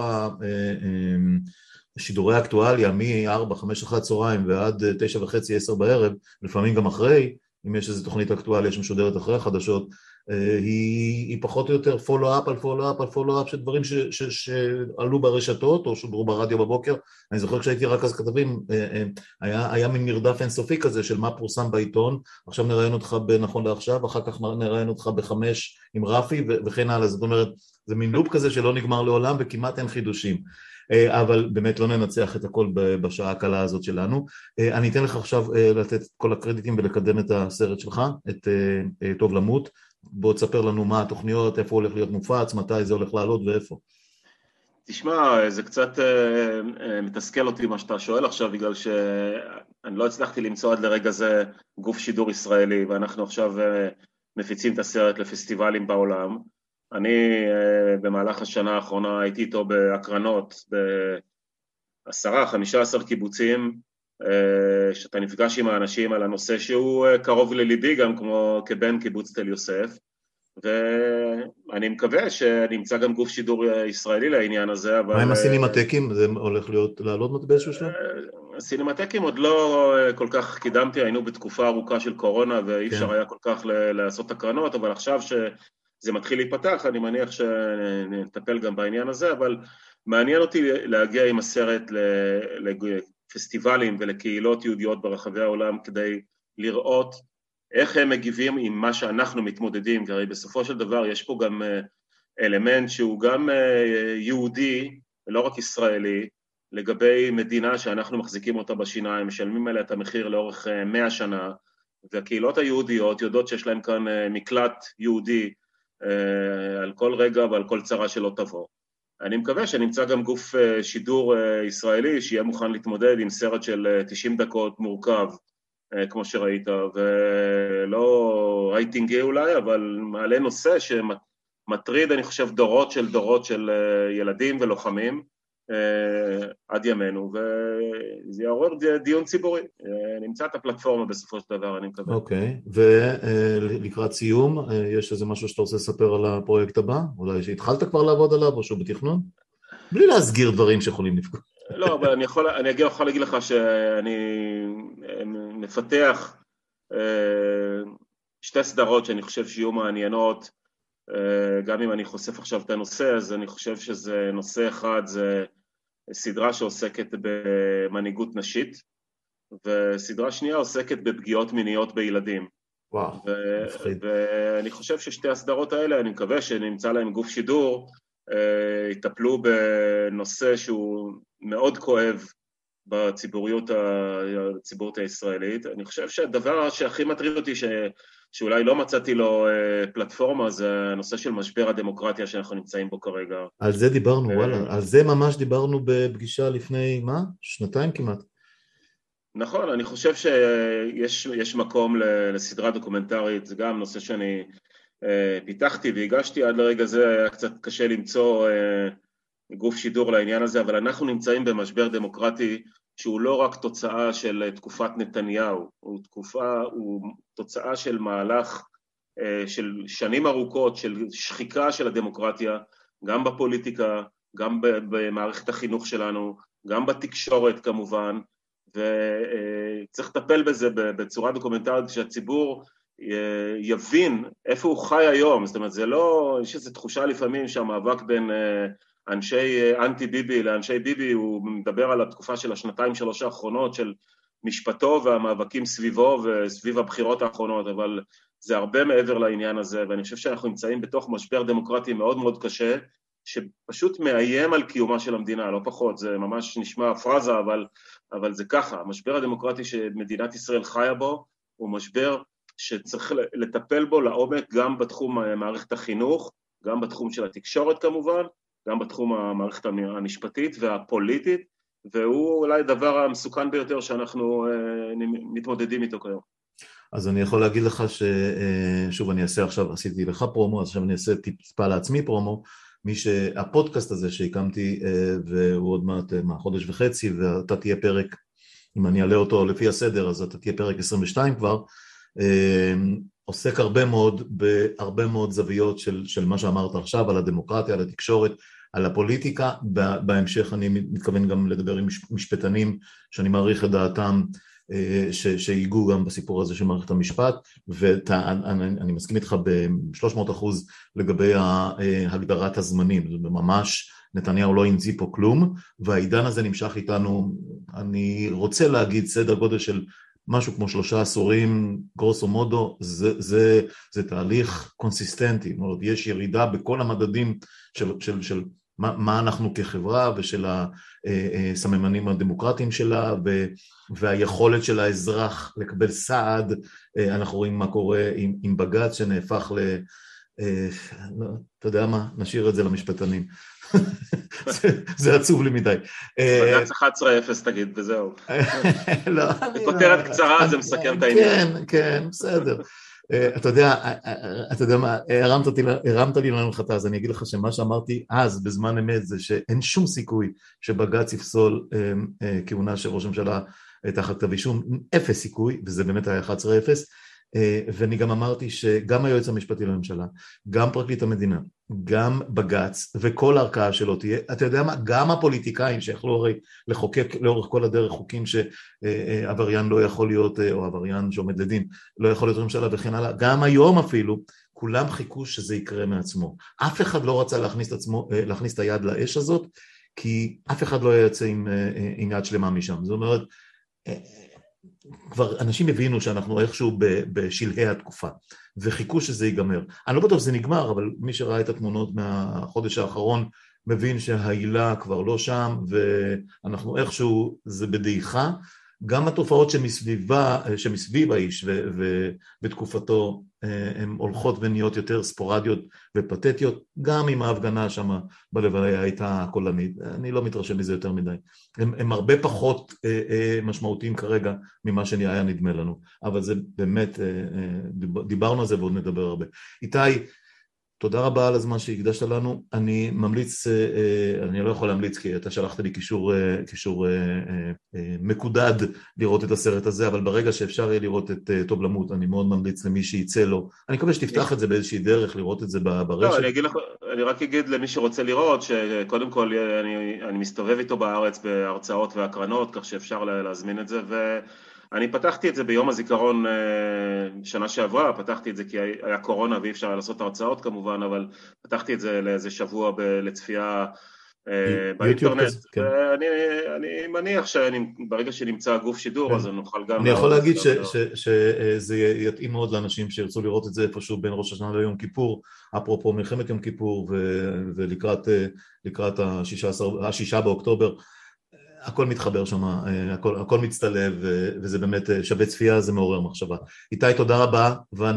שידורי האקטואליה מ-4, 5 אחרי הצהריים ועד 9:30, 10 בערב, לפעמים גם אחרי, אם יש איזו תוכנית אקטואליה שמשודרת אחרי החדשות, היא פחות או יותר פולו-אפ על פולו-אפ על פולו-אפ של דברים שעלו ברשתות או שודרו ברדיו בבוקר. אני זוכר כשהייתי רק אז כתבים, היה מין מרדף אינסופי כזה של מה פורסם בעיתון, עכשיו נראיין אותך בנכון לעכשיו, אחר כך נראיין אותך ב5 עם רפי וכן הלאה. זאת אומרת, זה מין לופ כזה שלא נגמר לעולם וכמעט אין חידושים. אבל באמת לא ננצח את הכל בשעה הקלה הזאת שלנו. אני אתן לך עכשיו לתת כל הקרדיטים ולקדם את הסרט שלך, את טוב למות. בוא תספר לנו מה התוכניות, איפה הולך להיות מופץ, מתי זה הולך לעלות ואיפה. תשמע, זה קצת מתסכל אותי מה שאתה שואל עכשיו, בגלל שאני לא הצלחתי למצוא עד לרגע זה גוף שידור ישראלי, ואנחנו עכשיו מפיצים את הסרט לפסטיבלים בעולם. אני במהלך השנה האחרונה הייתי איתו בהקרנות ב10-15 קיבוצים, שאתה נפגש עם האנשים על הנושא שהוא קרוב לליבי גם כמו כבן קיבוץ תל יוסף, ואני מקווה שנמצא גם גוף שידור ישראלי לעניין הזה. אבל... מה עם הסינמטקים? זה הולך לעלות באיזשהו שלב? הסינמטקים עוד לא כל כך קידמתי, היינו בתקופה ארוכה של קורונה ואי אפשר היה כל כך לעשות הקרנות, אבל עכשיו שזה מתחיל להיפתח, אני מניח שנטפל גם בעניין הזה, אבל מעניין אותי להגיע עם הסרט לפסטיבלים ולקהילות יהודיות ברחבי העולם כדי לראות איך הם מגיבים עם מה שאנחנו מתמודדים, כי הרי בסופו של דבר יש פה גם אלמנט שהוא גם יהודי, לא רק ישראלי, לגבי מדינה שאנחנו מחזיקים אותה בשיניים, משלמים עליה את המחיר לאורך 100 שנה, והקהילות היהודיות יודעות שיש להם כאן מקלט יהודי על כל רגע ועל כל צרה שלא תבוא. אני מקווה שנמצא גם גוף שידור ישראלי שיהיה מוכן להתמודד עם סרט של 90 דקות מורכב, כמו שראית, ולא רייטינגי אולי, אבל מעלה נושא שמטריד, אני חושב, דורות של ילדים ולוחמים עד ימינו, וזה יעורר דיון ציבורי. נמצא את הפלטפורמה בסופו של דבר, אני מקווה. אוקיי, ולקראת סיום, יש איזה משהו שאתה רוצה לספר על הפרויקט הבא? אולי שהתחלת כבר לעבוד עליו או שהוא בתכנון? בלי להסגיר דברים שיכולים לפגוע. לא, אבל אני יכול להגיד לך שאני מפתח 2 סדרות שאני חושב שיהיו מעניינות, גם אם אני חושף עכשיו את הנושא, אז אני חושב שזה נושא אחד, זה סדרה שעוסקת במנהיגות נשית, וסדרה שנייה עוסקת בפגיעות מיניות בילדים. וואו, מפחיד. ואני חושב ששתי הסדרות האלה, אני מקווה שנמצא להם גוף שידור, יטפלו בנושא שהוא מאוד כואב בציבוריות הישראלית. אני חושב שהדבר שהכי מטריד אותי, שאולי לא מצאתי לו פלטפורמה, זה הנושא של משבר הדמוקרטיה שאנחנו נמצאים בו כרגע. על זה דיברנו, וואלה, על זה ממש דיברנו בפגישה לפני, 2 כמעט. נכון, אני חושב שיש מקום לסדרה דוקומנטרית, זה גם נושא שאני פיתחתי והגשתי, עד לרגע זה היה קצת קשה למצוא גוף שידור לעניין הזה, אבל אנחנו נמצאים במשבר דמוקרטי שהוא לא רק תוצאה של תקופת נתניהו, הוא תוצאה של מהלך של שנים ארוכות של שחיקה של הדמוקרטיה, גם בפוליטיקה, גם במערכת החינוך שלנו, גם בתקשורת כמובן, וצריך לטפל בזה בצורה דוקומנטרית שהציבור יבין איפה הוא חי היום. זאת אומרת, זה לא, יש איזו תחושה לפעמים שהמאבק בין אנשי אנטי ביבי לאנשי ביבי, הוא מדבר על התקופה של 2-3 האחרונות של משפטו והמאבקים סביבו וסביב הבחירות האחרונות, אבל זה הרבה מעבר לעניין הזה, ואני חושב שאנחנו נמצאים בתוך משבר דמוקרטי מאוד מאוד קשה, שפשוט מאיים על קיומה של המדינה, לא פחות, זה ממש נשמע פרזה, אבל זה ככה, המשבר הדמוקרטי שמדינת ישראל חיה בו, הוא משבר שצריך לטפל בו לעומק גם בתחום מערכת החינוך, גם בתחום של התקשורת כמובן, גם בתחום המערכת המשפטית והפוליטית, והוא אולי הדבר המסוכן ביותר שאנחנו מתמודדים איתו כיום. אז אני יכול להגיד לך ששוב אני אעשה עכשיו, עשיתי לך פרומו, אז עכשיו אני אעשה טיפה לעצמי פרומו, הפודקאסט הזה שהקמתי, והוא עוד מעט חודש וחצי, ואתה תהיה פרק, אם אני אעלה אותו לפי הסדר, אז אתה תהיה פרק 22 כבר, עוסק בהרבה מאוד זוויות של מה שאמרת עכשיו, על הדמוקרטיה, על התקשורת, על הפוליטיקה. בהמשך אני מתכוון גם לדבר עם משפטנים שאני מעריך את דעתם, שיגעו גם בסיפור הזה של מערכת המשפט, ואני מסכים איתך ב-300% לגבי הגדרת הזמנים. זה ממש, נתניהו לא המציא פה כלום, והעידן הזה נמשך איתנו, אני רוצה להגיד סדר גודל של משהו כמו 3 עשורים, גרוסו מודו, זה תהליך קונסיסטנטי, זאת אומרת, יש ירידה בכל המדדים של מה אנחנו כחברה ושל הסממנים הדמוקרטיים שלה והיכולת של האזרח לקבל סעד. אנחנו רואים מה קורה עם בג"ץ שנהפך אתה יודע מה, נשאיר את זה למשפטנים. זה עצוב לי מדי. בג"ץ 11-0 תגיד, וזהו. בכותרת קצרה זה מסכם את העניין. כן, בסדר. אתה יודע מה, הרמת לי להנחתה, אז אני אגיד לך שמה שאמרתי אז בזמן אמת זה שאין שום סיכוי שבג"ץ יפסול כהונה של ראש הממשלה תחת כתב אישום, 0 סיכוי, וזה באמת היה 11-0, ואני גם אמרתי שגם היועץ המשפטי לממשלה, גם פרקליט המדינה, גם בג"ץ וכל הערכאה שלו תהיה, אתה יודע מה, גם הפוליטיקאים שיכלו הרי לחוקק לאורך כל הדרך חוקים שעבריין לא יכול להיות, או עבריין שעומד לדין, לא יכול להיות ממשלה וכן הלאה, גם היום אפילו, כולם חיכו שזה יקרה מעצמו. אף אחד לא רצה להכניס את היד לאש הזאת, כי אף אחד לא יצא עם יד שלמה משם. זאת אומרת, כבר אנשים הבינו שאנחנו איכשהו בשלהי התקופה, וחיכו שזה ייגמר. אני לא בטוח שזה נגמר, אבל מי שראה את התמונות מהחודש האחרון, מבין שהעילה כבר לא שם, ואנחנו איכשהו, זה בדעיכה. גם התופעות שמסביב האיש ובתקופתו, הן הולכות ונהיות יותר ספורדיות ופתטיות, גם אם ההפגנה שם בלוויה הייתה קולנית. אני לא מתרשם מזה יותר מדי. הם הרבה פחות משמעותיים כרגע ממה שהיה נדמה לנו. אבל זה באמת, דיברנו על זה ועוד נדבר הרבה. איתי, תודה רבה על הזמן שהקדשת לנו. אני ממליץ, אני לא יכול להמליץ כי אתה שלחת לי קישור מקודד לראות את הסרט הזה, אבל ברגע שאפשר יהיה לראות את טוב למות, אני מאוד ממליץ למי שיצא לו. אני מקווה שתפתח את זה באיזושהי דרך, לראות את זה ברשת. לא, אני רק אגיד למי שרוצה לראות, שקודם כל אני מסתובב איתו בארץ בהרצאות והקרנות, כך שאפשר להזמין את זה, אני פתחתי את זה ביום הזיכרון שנה שעברה, פתחתי את זה כי היה קורונה ואי אפשר לעשות הרצאות כמובן, אבל פתחתי את זה לאיזה שבוע לצפייה באינטרנט, ואני מניח שברגע שנמצא גוף שידור אז נוכל גם... אני יכול להגיד שזה יתאים מאוד לאנשים שירצו לראות את זה איפשהו בין ראש השנה ליום כיפור, אפרופו מלחמת יום כיפור ולקראת ה-6 באוקטובר, הכל מתחבר שם, הכל מצטלב, וזה באמת שווה צפייה, זה מעורר מחשבה. איתי, תודה רבה,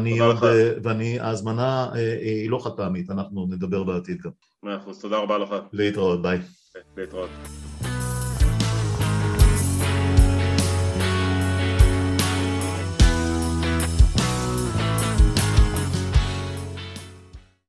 ההזמנה היא לא חד פעמית, אנחנו נדבר בעתיד גם. 100%, תודה רבה לך. להתראות, ביי. להתראות.